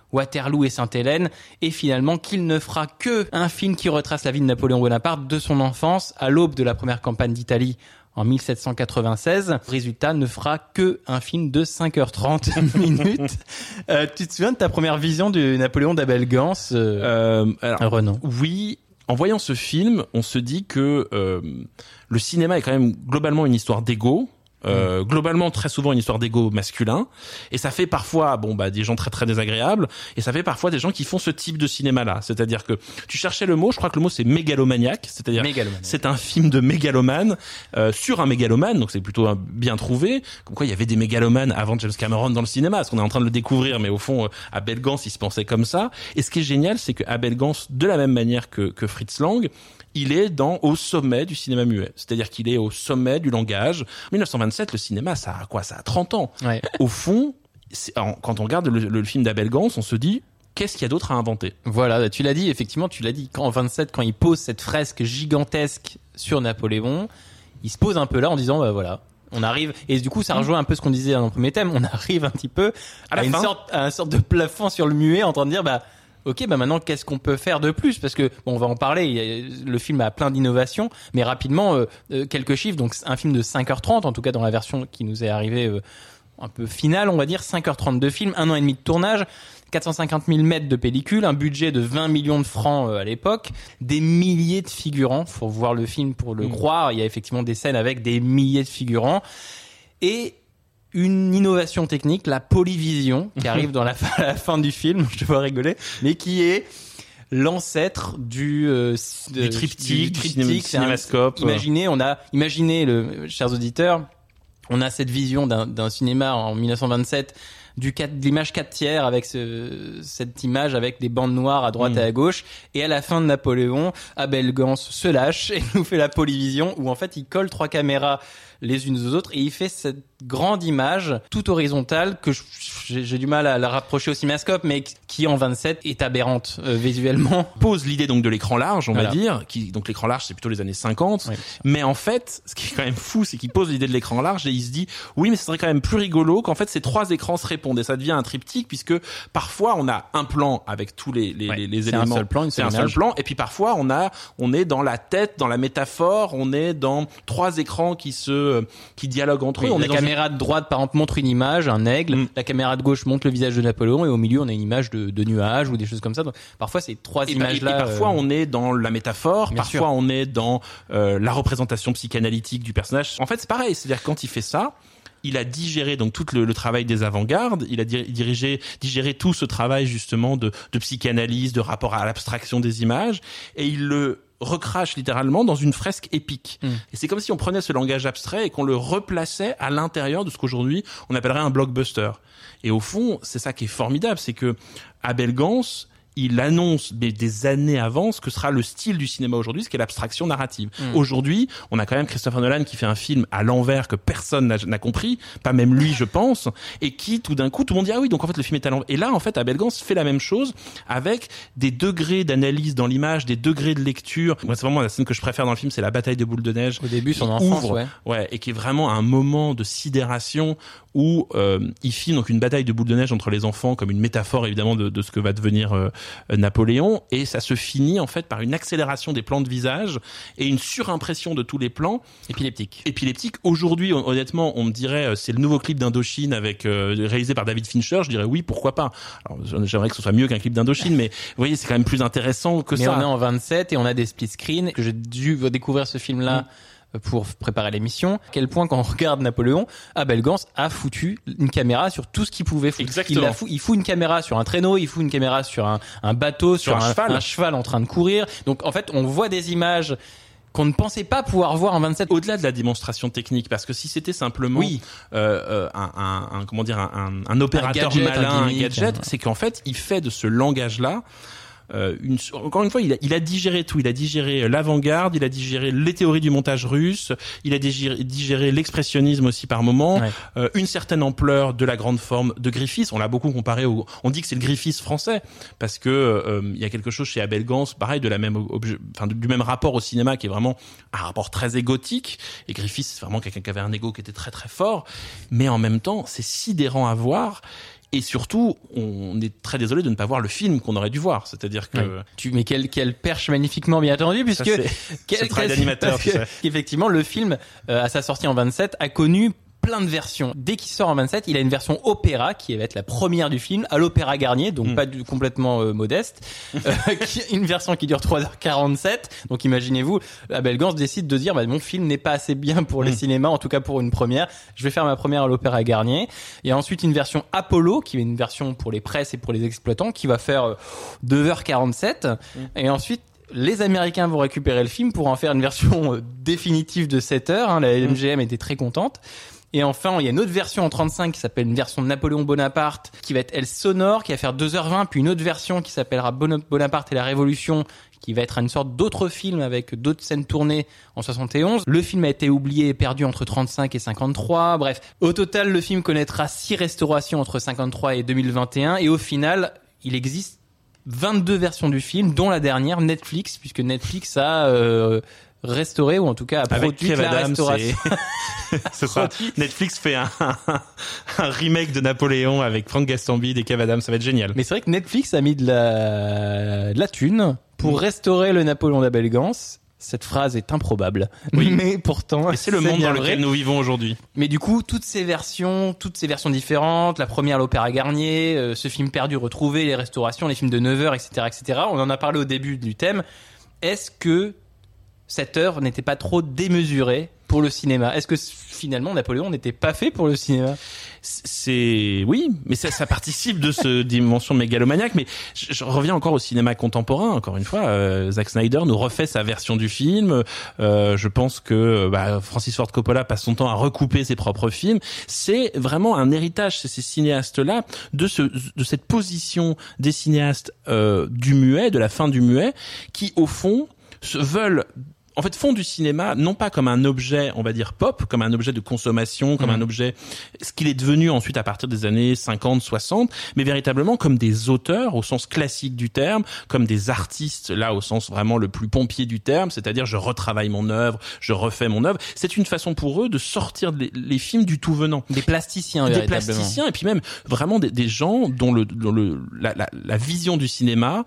S4: Waterloo et Sainte-Hélène, et finalement qu'il ne fera que un film qui retrace la vie de Napoléon Bonaparte de son enfance à l'aube de la première campagne d'Italie en mille sept cent quatre-vingt-seize. Résultat, ne fera que un film de cinq heures trente minutes. Euh, tu te souviens de ta première vision de Napoléon d'Abel Gans, euh,
S5: Euh, alors,
S4: Renan?
S5: oui, en voyant ce film, on se dit que euh, le cinéma est quand même globalement une histoire d'ego. Euh, globalement très souvent une histoire d'ego masculin, et ça fait parfois bon bah des gens très très désagréables, et ça fait parfois des gens qui font ce type de cinéma là, c'est-à-dire que tu cherchais le mot, je crois que le mot c'est mégalomaniaque, c'est-à-dire
S4: Mégalomane.
S5: c'est un film de mégalomane euh, sur un mégalomane, donc c'est plutôt un, bien trouvé, comme quoi il y avait des mégalomanes avant James Cameron dans le cinéma, parce qu'on est en train de le découvrir, mais au fond euh, Abel Gans il se pensait comme ça, et ce qui est génial c'est que Abel Gans, de la même manière que, que Fritz Lang, il est dans au sommet du cinéma muet, c'est-à-dire qu'il est au sommet du langage. mille neuf cent vingt-sept, le cinéma, ça a quoi? Ça a trente ans.
S4: Ouais.
S5: Au fond, c'est, en, quand on regarde le, le film d'Abel Gans, on se dit, qu'est-ce qu'il y a d'autre à inventer?
S4: Voilà, tu l'as dit, effectivement, tu l'as dit. Quand en vingt-sept, quand il pose cette fresque gigantesque sur Napoléon, il se pose un peu là en disant, bah voilà, on arrive, et du coup, ça rejoint un peu ce qu'on disait dans le premier thème, on arrive un petit peu
S5: À
S4: à,
S5: la
S4: une
S5: fin.
S4: sorte, à une sorte de plafond sur le muet, en train de dire, bah, ok, bah maintenant, qu'est-ce qu'on peut faire de plus? Parce que, bon, on va en parler, il y a- le film a plein d'innovations, mais rapidement, euh, euh, quelques chiffres, donc un film de cinq heures trente, en tout cas dans la version qui nous est arrivée euh, un peu finale, on va dire, cinq heures trente de film, un an et demi de tournage, quatre cent cinquante mille mètres de pellicule, un budget de vingt millions de francs euh, à l'époque, des milliers de figurants, faut voir le film pour le
S5: Mmh.
S4: croire, il y a effectivement des scènes avec des milliers de figurants, et une innovation technique, la polyvision, qui arrive dans la fin, à la fin du film, je te vois rigoler, mais qui est l'ancêtre du, euh, de-
S5: Du triptyque, du cinéma-
S4: c'est un-
S5: cinémascope.
S4: Imaginez, on a, imaginez le, chers auditeurs, on a cette vision d'un, d'un cinéma en mille neuf cent vingt-sept du quatre, de l'image quatre tiers avec ce, cette image avec des bandes noires à droite
S5: Mm.
S4: et à gauche, et à la fin de Napoléon, Abel Gans se lâche et nous fait la polyvision où en fait il colle trois caméras les unes aux autres et il fait cette grande image toute horizontale que je- j'ai, j'ai du mal à la rapprocher au cinémascope, mais qui en vingt-sept est aberrante euh, visuellement.
S5: Pose l'idée donc de l'écran large, on
S4: Voilà.
S5: va dire, qui donc l'écran large c'est plutôt les années cinquante,
S4: Oui.
S5: mais en fait, ce qui est quand même fou, c'est qu'il pose l'idée de l'écran large et il se dit oui, mais ce serait quand même plus rigolo qu'en fait ces trois écrans se répondent et ça devient un triptyque puisque parfois on a un plan avec tous les les,
S4: Ouais.
S5: les, les
S4: C'est un
S5: éléments,
S4: seul plan, une
S5: c'est
S4: seule
S5: un seul
S4: image.
S5: plan, et puis parfois on a on est dans la tête, dans la métaphore, on est dans trois écrans qui se qui dialoguent entre
S4: Oui,
S5: eux, on
S4: la
S5: est dans une-
S4: caméra de droite, par exemple, montre une image, un aigle.
S5: Mm.
S4: La caméra de gauche montre le visage de Napoléon, et au milieu, on a une image de, de nuage ou des choses comme ça. Donc, parfois, ces trois
S5: Et, bah, et-
S4: images-là.
S5: et parfois
S4: euh,
S5: on est dans la métaphore,
S4: Bien
S5: parfois
S4: sûr.
S5: on est dans euh, la représentation psychanalytique du personnage. En fait, c'est pareil, c'est-à-dire quand il fait ça, il a digéré donc tout le, le travail des avant-gardes, il a di- dirigé, digéré tout ce travail justement de, de psychanalyse, de rapport à l'abstraction des images, et il le recrache littéralement dans une fresque épique.
S4: Mm.
S5: Et c'est comme si on prenait ce langage abstrait et qu'on le replaçait à l'intérieur de ce qu'aujourd'hui on appellerait un blockbuster. Et au fond, c'est ça qui est formidable, c'est que Abel Gans, il annonce mais des années avant ce que sera le style du cinéma aujourd'hui, ce qu'est l'abstraction narrative.
S4: Mm.
S5: Aujourd'hui, on a quand même Christopher Nolan qui fait un film à l'envers que personne n'a, n'a compris, pas même lui je pense, et qui tout d'un coup, tout le monde dit ah oui, donc en fait le film est à l'envers. Et là en fait Abel Gans fait la même chose avec des degrés d'analyse dans l'image, des degrés de lecture. Moi c'est vraiment la scène que je préfère dans le film, c'est la bataille de boules de neige.
S4: Au début, son
S5: qui
S4: enfance,
S5: ouvre,
S4: ouais.
S5: ouais, et qui est vraiment un moment de sidération où euh, il filme donc une bataille de boules de neige entre les enfants comme une métaphore évidemment de, de ce que va devenir euh, Napoléon, et ça se finit en fait par une accélération des plans de visage et une surimpression de tous les plans
S4: Épileptique.
S5: épileptiques. Aujourd'hui, hon- honnêtement, on me dirait euh, c'est le nouveau clip d'Indochine avec euh, réalisé par David Fincher, je dirais oui, pourquoi pas. Alors, j'aimerais que ce soit mieux qu'un clip d'Indochine, mais vous voyez, c'est quand même plus intéressant que
S4: Mais
S5: ça.
S4: on est en vingt-sept et on a des split screens. Que j'ai dû découvrir ce film-là
S5: Mm.
S4: pour préparer l'émission. À quel point, quand on regarde Napoléon, Abel Gans a foutu une caméra sur tout ce qu'il pouvait foutre.
S5: Exactement.
S4: Il, la fout, il fout une caméra sur un traîneau, il fout une caméra sur un, un bateau, sur,
S5: Sur un cheval.
S4: un cheval en train de courir. Donc, en fait, on voit des images qu'on ne pensait pas pouvoir voir en vingt-sept.
S5: Au-delà de la démonstration technique, parce que si c'était simplement
S4: Oui.
S5: euh, euh, un, un, un comment dire un, un, un opérateur
S4: gadget,
S5: malin,
S4: un
S5: un,
S4: gimmick,
S5: gadget,
S4: un-
S5: c'est qu'en fait il fait de ce langage-là euh, une, encore une fois, il a, il a digéré tout. Il a digéré l'avant-garde, il a digéré les théories du montage russe, il a digéré, digéré l'expressionnisme aussi par moment,
S4: Ouais.
S5: euh, une certaine ampleur de la grande forme de Griffith. On l'a beaucoup comparé au, on dit que c'est le Griffith français parce que euh, il y a quelque chose chez Abel Gans, pareil, de la même objet, enfin du même rapport au cinéma qui est vraiment un rapport très égotique. Et Griffith, c'est vraiment quelqu'un qui avait un ego qui était très très fort, mais en même temps, c'est sidérant à voir. Et surtout, on est très désolé de ne pas voir le film qu'on aurait dû voir. C'est-à-dire que...
S4: Ouais. Tu, mais quelle, quelle perche magnifiquement bien attendue, puisque...
S5: Ça, c'est,
S4: quel,
S5: ce travail d'animateur, tu sais.
S4: Effectivement, le film, euh, à sa sortie en vingt-sept, a connu plein de versions. Dès qu'il sort en vingt-sept, il a une version opéra qui va être la première du film, à l'Opéra Garnier, donc mm. pas du, complètement euh, modeste. euh, qui, une version qui dure trois heures quarante-sept. Donc imaginez-vous, Abel Gance décide de dire bah, mon film n'est pas assez bien pour les mm. cinémas, en tout cas pour une première. Je vais faire ma première à l'Opéra Garnier. Et ensuite une version Apollo, qui est une version pour les presses et pour les exploitants, qui va faire euh, deux heures quarante-sept. Mm. Et ensuite les Américains vont récupérer le film pour en faire une version euh, définitive de sept heures. Hein. La M G M mm. était très contente. Et enfin, il y a une autre version en trente-cinq qui s'appelle une version de Napoléon Bonaparte, qui va être elle sonore, qui va faire deux heures vingt, puis une autre version qui s'appellera Bonaparte et la Révolution, qui va être une sorte d'autre film avec d'autres scènes tournées en soixante et onze. Le film a été oublié et perdu entre trente-cinq et cinquante-trois. Bref, au total, le film connaîtra six restaurations entre cinquante-trois et deux mille vingt et un. Et au final, il existe vingt-deux versions du film, dont la dernière, Netflix, puisque Netflix a... Euh, restauré ou en tout cas a produit la Adams, restauration.
S5: C'est, c'est ça. Netflix fait un, un, un remake de Napoléon avec Franck Gastambide et Kev Adams, ça va être génial.
S4: Mais c'est vrai que Netflix a mis de la, de la thune pour mmh. restaurer le Napoléon d'Abel Gance. Cette phrase est improbable.
S5: Oui.
S4: Mais pourtant,
S5: et c'est le monde dans lequel vrai. nous vivons aujourd'hui.
S4: Mais du coup, toutes ces versions, toutes ces versions différentes, la première l'Opéra Garnier, euh, ce film perdu retrouvé, les restaurations, les films de neuf heures, et cetera, et cetera. On en a parlé au début du thème. Est-ce que cette heure n'était pas trop démesurée pour le cinéma? Est-ce que finalement Napoléon n'était pas fait pour le cinéma?
S5: C'est oui, mais ça, ça participe de ce dimension mégalomaniaque. Mais je, je reviens encore au cinéma contemporain. Encore une fois, euh, Zack Snyder nous refait sa version du film. Euh, je pense que bah, Francis Ford Coppola passe son temps à recouper ses propres films. C'est vraiment un héritage, c'est ces cinéastes-là, de ce de cette position des cinéastes euh, du muet, de la fin du muet, qui au fond se veulent en fait font du cinéma non pas comme un objet, on va dire pop, comme un objet de consommation, comme mmh. un objet, ce qu'il est devenu ensuite à partir des années cinquante, soixante, mais véritablement comme des auteurs au sens classique du terme, comme des artistes là au sens vraiment le plus pompier du terme, c'est-à-dire je retravaille mon œuvre, je refais mon œuvre. C'est une façon pour eux de sortir les, les films du tout venant.
S4: Des plasticiens,
S5: des plasticiens et puis même vraiment des, des gens dont le, dont le la, la, la vision du cinéma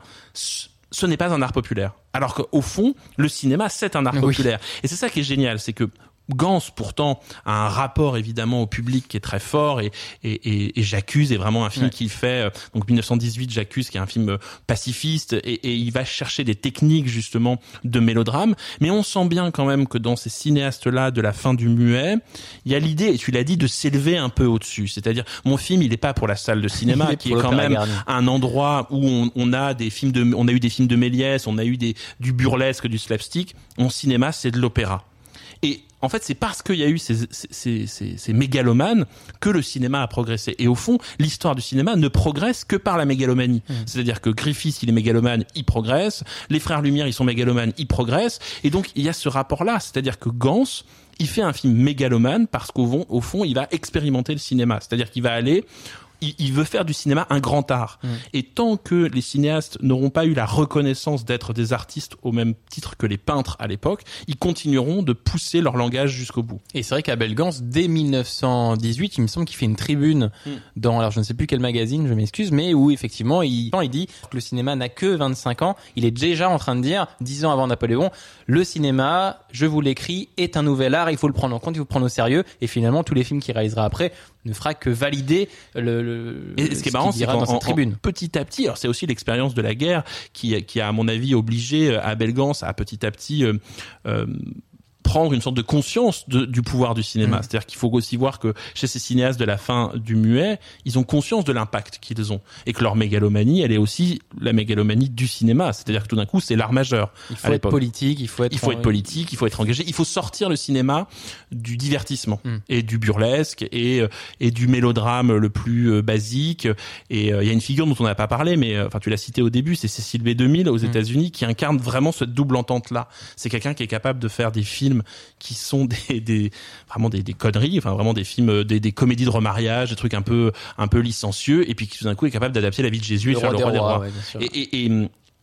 S5: ce n'est pas un art populaire. Alors qu'au fond, le cinéma, c'est un art populaire. Oui. Et c'est ça qui est génial, c'est que Gance, pourtant, a un rapport évidemment au public qui est très fort et, et, et, et J'accuse est vraiment un film ouais. qu'il fait, donc dix-neuf cent dix-huit, J'accuse, qui est un film pacifiste et, et il va chercher des techniques justement de mélodrame. Mais on sent bien quand même que dans ces cinéastes-là de la fin du muet, il y a l'idée, et tu l'as dit, de s'élever un peu au-dessus. C'est-à-dire, mon film, il n'est pas pour la salle de cinéma, qui est quand même Garnier. Un endroit où on, on a des films de, on a eu des films de Méliès, on a eu des, du burlesque, du slapstick. Mon cinéma, c'est de l'opéra. Et en fait, c'est parce qu'il y a eu ces, ces, ces, ces mégalomanes que le cinéma a progressé. Et au fond, l'histoire du cinéma ne progresse que par la mégalomanie. Mmh. C'est-à-dire que Griffith, il est mégalomane, il progresse. Les frères Lumière, ils sont mégalomanes, ils progressent. Et donc, il y a ce rapport-là. C'est-à-dire que Gance, il fait un film mégalomane parce qu'au fond, au fond, il va expérimenter le cinéma. C'est-à-dire qu'il va aller... il veut faire du cinéma un grand art. Mmh. Et tant que les cinéastes n'auront pas eu la reconnaissance d'être des artistes au même titre que les peintres à l'époque, ils continueront de pousser leur langage jusqu'au bout.
S4: Et c'est vrai qu'Abel Gance, dès dix-neuf cent dix-huit, il me semble qu'il fait une tribune mmh. dans, alors je ne sais plus quel magazine, je m'excuse, mais où effectivement, il, il dit que le cinéma n'a que vingt-cinq ans. Il est déjà en train de dire, dix ans avant Napoléon, le cinéma, je vous l'écris, est un nouvel art, il faut le prendre en compte, il faut le prendre au sérieux. Et finalement, tous les films qu'il réalisera après ne fera que valider le, le
S5: et ce qui est marrant, c'est qu'en
S4: dans tribune.
S5: petit à petit, alors c'est aussi l'expérience de la guerre qui, qui a à mon avis obligé Abel Gance à petit à petit euh, euh, prendre une sorte de conscience de, du pouvoir du cinéma. Mmh. C'est-à-dire qu'il faut aussi voir que chez ces cinéastes de la fin du muet, ils ont conscience de l'impact qu'ils ont. Et que leur mégalomanie, elle est aussi la mégalomanie du cinéma. C'est-à-dire que tout d'un coup, c'est l'art majeur.
S4: Il faut être politique, il faut être...
S5: Il faut être politique, il faut être engagé. Il faut sortir le cinéma du divertissement mmh. et du burlesque et, et du mélodrame le plus basique. Et il euh, y a une figure dont on n'a pas parlé, mais enfin tu l'as cité au début, c'est Cécile B deux mille aux mmh. États-Unis qui incarne vraiment cette double entente-là. C'est quelqu'un qui est capable de faire des films qui sont des, des vraiment des, des conneries, enfin vraiment des films, des, des comédies de remariage, des trucs un peu un peu licencieux, et puis qui tout d'un coup est capable d'adapter la vie de Jésus et faire le roi des rois. Ouais, et, et, et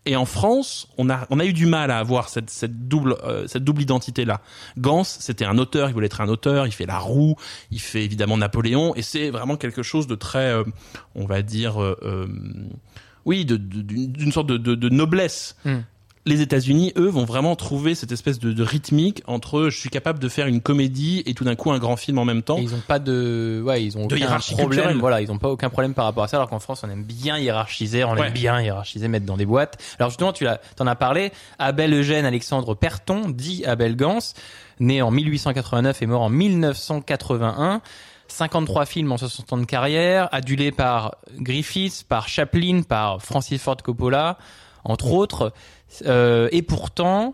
S5: Et en France, on a on a eu du mal à avoir cette cette double euh, cette double identité là. Gans, c'était un auteur, il voulait être un auteur, il fait La Roue, il fait évidemment Napoléon, et c'est vraiment quelque chose de très, euh, on va dire, euh, euh, oui, de, de, d'une, d'une sorte de, de, de noblesse. Mm. Les États-Unis, eux, vont vraiment trouver cette espèce de, de rythmique entre je suis capable de faire une comédie et tout d'un coup un grand film en même temps.
S4: Et ils ont pas de, ouais, ils ont
S5: de
S4: aucun
S5: hiérarchie
S4: problème.
S5: Culturelle.
S4: Voilà, ils ont pas aucun problème par rapport à ça. Alors qu'en France, on aime bien hiérarchiser, on
S5: ouais.
S4: aime bien hiérarchiser, mettre dans des boîtes. Alors justement, tu l'as, t'en as parlé. Abel Eugène Alexandre Perton, dit Abel Gans, né en mille huit cent quatre-vingt-neuf et mort en mille neuf cent quatre-vingt-un. cinquante-trois films en soixante ans de carrière, adulé par Griffith, par Chaplin, par Francis Ford Coppola, entre autres. Euh, et pourtant,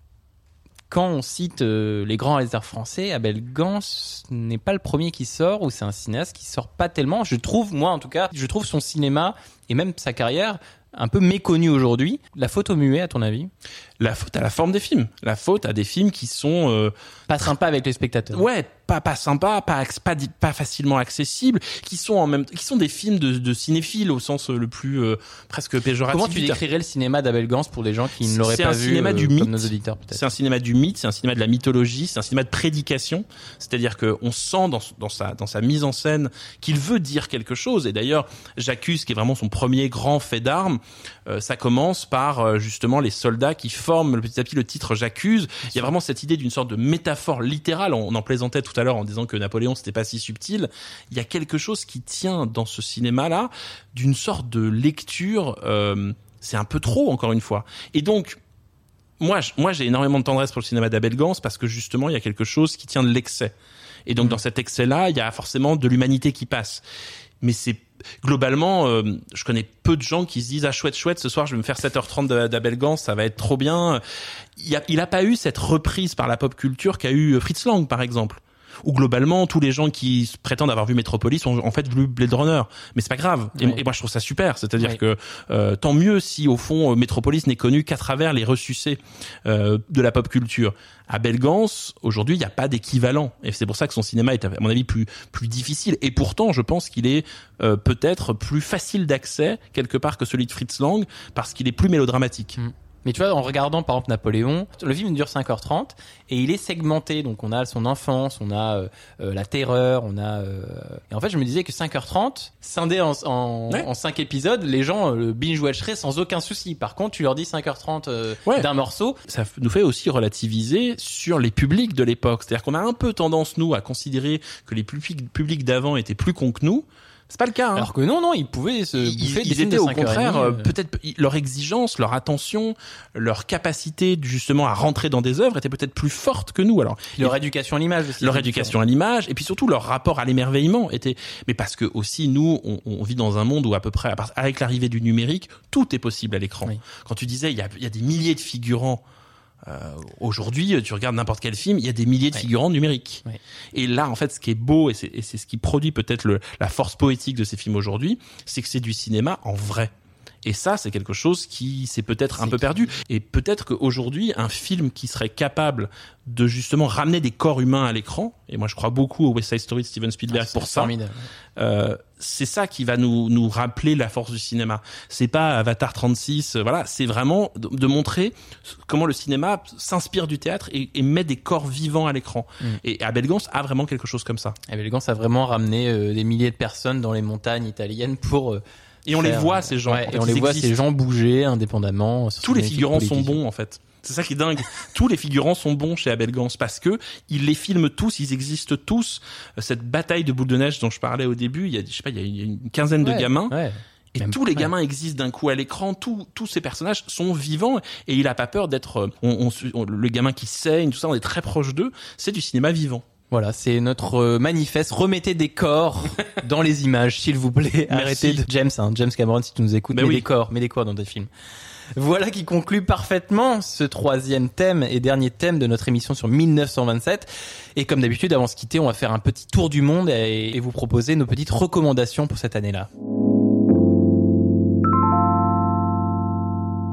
S4: quand on cite euh, les grands réalisateurs français, Abel Gans n'est pas le premier qui sort, ou c'est un cinéaste qui sort pas tellement. Je trouve, moi en tout cas, je trouve son cinéma et même sa carrière un peu méconnu aujourd'hui. La faute au muet, à ton avis ?
S5: La faute à la forme des films. La faute à des films qui sont euh,
S4: pas sympas avec les spectateurs.
S5: Ouais, pas pas sympas, pas pas pas facilement accessibles, qui sont en même qui sont des films de, de cinéphiles au sens le plus euh, presque péjoratif.
S4: Comment tu décrirais le cinéma d'Abel Gans pour les gens qui ne l'auraient
S5: c'est
S4: pas
S5: un
S4: vu
S5: cinéma
S4: euh,
S5: du mythe.
S4: Comme nos auditeurs peut-être.
S5: C'est un cinéma du mythe, c'est un cinéma de la mythologie, c'est un cinéma de prédication. C'est-à-dire que on sent dans dans sa dans sa mise en scène qu'il veut dire quelque chose. Et d'ailleurs, J'accuse, qui est vraiment son premier grand fait d'armes, euh, ça commence par euh, justement les soldats qui forment le petit à petit le titre J'accuse. Il y a vraiment cette idée d'une sorte de métaphore littérale. On en plaisantait tout à l'heure en disant que Napoléon c'était pas si subtil. Il y a quelque chose qui tient dans ce cinéma-là d'une sorte de lecture. Euh, c'est un peu trop, encore une fois. Et donc, moi, moi, j'ai énormément de tendresse pour le cinéma d'Abel Gans parce que justement, il y a quelque chose qui tient de l'excès. Et donc, mmh. dans cet excès-là, il y a forcément de l'humanité qui passe. Mais c'est globalement, euh, je connais peu de gens qui se disent ah chouette chouette ce soir je vais me faire sept heures trente d'Abel Gans, ça va être trop bien. Il a il a pas eu cette reprise par la pop culture qu'a eu Fritz Lang par exemple. Où globalement tous les gens qui prétendent avoir vu Metropolis ont en fait vu Blade Runner, mais c'est pas grave. Et, oui. et moi je trouve ça super, c'est-à-dire oui. que euh, tant mieux si au fond Metropolis n'est connu qu'à travers les ressucés euh, de la pop culture. Abel Gans, aujourd'hui, il n'y a pas d'équivalent, et c'est pour ça que son cinéma est à mon avis plus plus difficile. Et pourtant, je pense qu'il est euh, peut-être plus facile d'accès quelque part que celui de Fritz Lang parce qu'il est plus mélodramatique. Mmh.
S4: Mais tu vois, en regardant par exemple Napoléon, le film dure cinq heures trente et il est segmenté. Donc on a son enfance, on a euh, euh, la terreur, on a... Euh... Et en fait, je me disais que cinq heures trente, scindé en, en, ouais. en cinq épisodes, les gens le binge-watcheraient sans aucun souci. Par contre, tu leur dis cinq heures trente euh, ouais. d'un morceau.
S5: Ça nous fait aussi relativiser sur les publics de l'époque. C'est-à-dire qu'on a un peu tendance, nous, à considérer que les publics d'avant étaient plus cons que nous. C'est pas le cas. Hein.
S4: Alors que non, non, ils pouvaient se
S5: ils,
S4: bouffer
S5: ils
S4: des
S5: étaient
S4: de
S5: au contraire,
S4: euh...
S5: peut-être leur exigence, leur attention, leur capacité justement à rentrer dans des œuvres était peut-être plus forte que nous. Alors
S4: leur éducation à l'image aussi.
S5: Leur éducation à l'image et puis surtout leur rapport à l'émerveillement était. Mais parce que aussi nous, on, on vit dans un monde où à peu près, avec l'arrivée du numérique, tout est possible à l'écran. Oui. Quand tu disais, il y a, il y a des milliers de figurants. Euh, aujourd'hui, tu regardes n'importe quel film, il y a des milliers de ouais. figurants numériques. Ouais. Et là, en fait, ce qui est beau, et c'est, et c'est ce qui produit peut-être le, la force poétique de ces films aujourd'hui, c'est que c'est du cinéma en vrai. Et ça, c'est quelque chose qui s'est peut-être c'est un peu qui... perdu. Et peut-être qu'aujourd'hui, un film qui serait capable de justement ramener des corps humains à l'écran, et moi je crois beaucoup au West Side Story de Steven Spielberg ah, pour ça, euh, c'est ça qui va nous nous rappeler la force du cinéma. C'est pas Avatar trente-six, euh, voilà, c'est vraiment de, de montrer comment le cinéma s'inspire du théâtre et, et met des corps vivants à l'écran. Mm. Et Abel Gans a vraiment quelque chose comme ça.
S4: Abel Gans a vraiment ramené euh, des milliers de personnes dans les montagnes italiennes pour... Euh,
S5: Et on
S4: faire,
S5: les voit, ces gens.
S4: Ouais,
S5: en fait,
S4: et on les voit,
S5: existent.
S4: Ces gens bouger indépendamment.
S5: Tous les figurants sont bons, en fait. C'est ça qui est dingue. Tous les figurants sont bons chez Abel Gans parce que ils les filment tous, ils existent tous. Cette bataille de boules de neige dont je parlais au début, il y a, je sais pas, il y a une quinzaine
S4: ouais,
S5: de gamins.
S4: Ouais.
S5: Et
S4: Même,
S5: tous les
S4: ouais.
S5: gamins existent d'un coup à l'écran. Tous, tous ces personnages sont vivants et il a pas peur d'être, on, on, on, le gamin qui saigne, tout ça, on est très proche d'eux. C'est du cinéma vivant.
S4: Voilà, c'est notre manifeste. Remettez des corps dans les images, s'il vous plaît. Arrêtez de James, hein, James Cameron, si tu nous écoutes, ben mets oui. des corps, mets des corps dans tes films. Voilà qui conclut parfaitement ce troisième thème et dernier thème de notre émission sur mille neuf cent vingt-sept. Et comme d'habitude, avant de se quitter, on va faire un petit tour du monde et, et vous proposer nos petites recommandations pour cette année-là.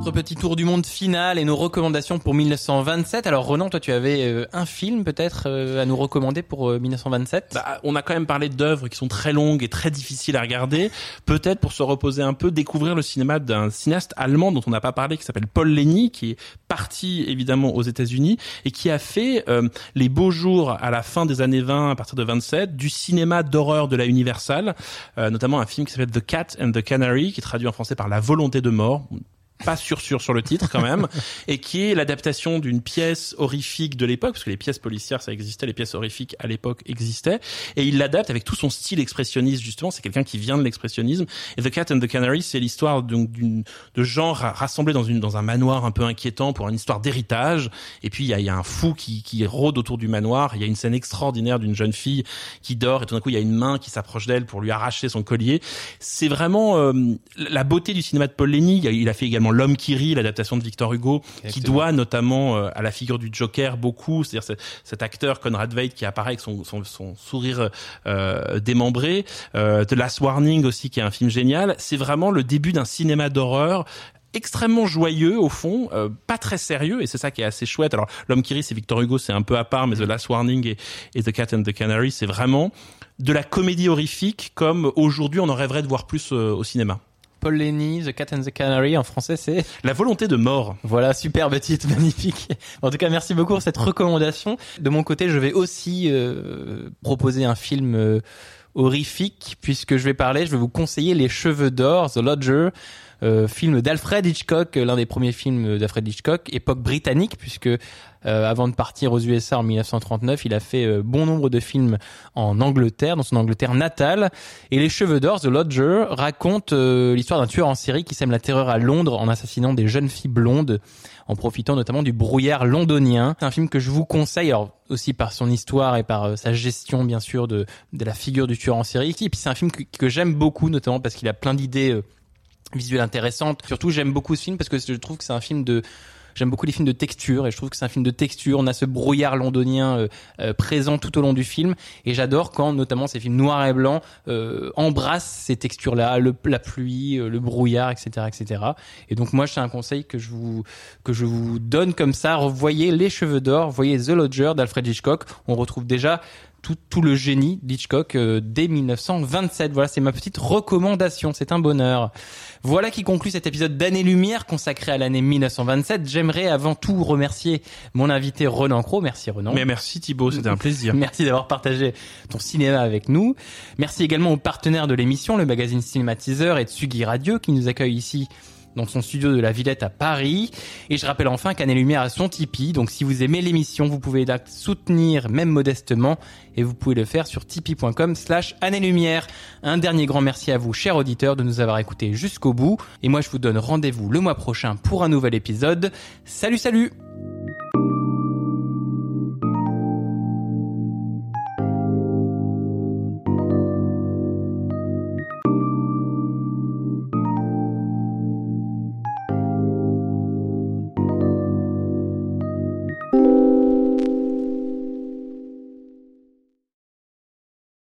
S4: Notre petit tour du monde final et nos recommandations pour mille neuf cent vingt-sept. Alors Ronan, toi tu avais euh, un film peut-être euh, à nous recommander pour euh, mille neuf cent vingt-sept.
S5: Bah, on a quand même parlé d'œuvres qui sont très longues et très difficiles à regarder. Peut-être pour se reposer un peu, découvrir le cinéma d'un cinéaste allemand dont on n'a pas parlé, qui s'appelle Paul Leni, qui est parti évidemment aux États-Unis et qui a fait euh, les beaux jours à la fin des années vingt, à partir de vingt-sept, du cinéma d'horreur de la Universal, euh, notamment un film qui s'appelle The Cat and the Canary, qui est traduit en français par La volonté de mort. Pas sûr sûr sur le titre quand même, et qui est l'adaptation d'une pièce horrifique de l'époque, parce que les pièces policières ça existait, les pièces horrifiques à l'époque existaient, et il l'adapte avec tout son style expressionniste justement. C'est quelqu'un qui vient de l'expressionnisme. Et The Cat and the Canary, c'est l'histoire donc d'une de gens rassemblés dans une dans un manoir un peu inquiétant pour une histoire d'héritage. Et puis il y a, il y a un fou qui qui rôde autour du manoir. Il y a une scène extraordinaire d'une jeune fille qui dort, et tout d'un coup il y a une main qui s'approche d'elle pour lui arracher son collier. C'est vraiment euh, la beauté du cinéma de Paul Leni. Il a fait également L'homme qui rit, l'adaptation de Victor Hugo, exactement, qui doit notamment euh, à la figure du Joker beaucoup, c'est-à-dire cet, cet acteur Conrad Veidt qui apparaît avec son, son, son sourire euh, démembré. Euh, The Last Warning aussi, qui est un film génial. C'est vraiment le début d'un cinéma d'horreur extrêmement joyeux au fond, euh, pas très sérieux, et c'est ça qui est assez chouette. Alors L'homme qui rit, c'est Victor Hugo, c'est un peu à part, mais The Last Warning et, et The Cat and the Canary, c'est vraiment de la comédie horrifique comme aujourd'hui on en rêverait de voir plus euh, au cinéma.
S4: Paul Leni, The Cat and the Canary, en français c'est
S5: La volonté de mort.
S4: Voilà, superbe titre, magnifique. En tout cas, merci beaucoup pour cette recommandation. De mon côté, je vais aussi euh, proposer un film euh, horrifique, puisque je vais parler, je vais vous conseiller Les Cheveux d'or, The Lodger, euh, film d'Alfred Hitchcock, l'un des premiers films d'Alfred Hitchcock, époque britannique, puisque Euh, avant de partir aux U S A en mille neuf cent trente-neuf, il a fait euh, bon nombre de films en Angleterre, dans son Angleterre natale. Et Les Cheveux d'or, The Lodger, raconte euh, l'histoire d'un tueur en série qui sème la terreur à Londres en assassinant des jeunes filles blondes, en profitant notamment du brouillard londonien. C'est un film que je vous conseille, alors aussi par son histoire et par euh, sa gestion bien sûr de, de la figure du tueur en série. Et puis c'est un film que, que j'aime beaucoup, notamment parce qu'il a plein d'idées euh, visuelles intéressantes. Surtout j'aime beaucoup ce film parce que je trouve que c'est un film de... J'aime beaucoup les films de texture et je trouve que c'est un film de texture. On a ce brouillard londonien euh, euh, présent tout au long du film et j'adore quand notamment ces films noirs et blancs euh, embrassent ces textures-là, le, la pluie, euh, le brouillard, et cetera, et cetera. Et donc moi, c'est un conseil que je vous que je vous donne comme ça. Voyez Les Cheveux d'or, voyez The Lodger d'Alfred Hitchcock. On retrouve déjà tout, tout le génie d'Hitchcock euh, dès mille neuf cent vingt-sept. Voilà, c'est ma petite recommandation. C'est un bonheur. Voilà qui conclut cet épisode d'Année-Lumière consacré à l'année mille neuf cent vingt-sept. J'aimerais avant tout remercier mon invité Ronan Cros. Merci Ronan.
S5: Mais merci Thibaut, c'était un plaisir.
S4: Merci d'avoir partagé ton cinéma avec nous. Merci également aux partenaires de l'émission, le magazine Cinématiseur et Tsugi Radio qui nous accueille ici dans son studio de la Villette à Paris. Et je rappelle enfin qu'Année-Lumière a son Tipeee. Donc si vous aimez l'émission, vous pouvez la soutenir même modestement et vous pouvez le faire sur tipeee.com slash Année-Lumière. Un dernier grand merci à vous, chers auditeurs, de nous avoir écoutés jusqu'au bout. Et moi, je vous donne rendez-vous le mois prochain pour un nouvel épisode. Salut, salut!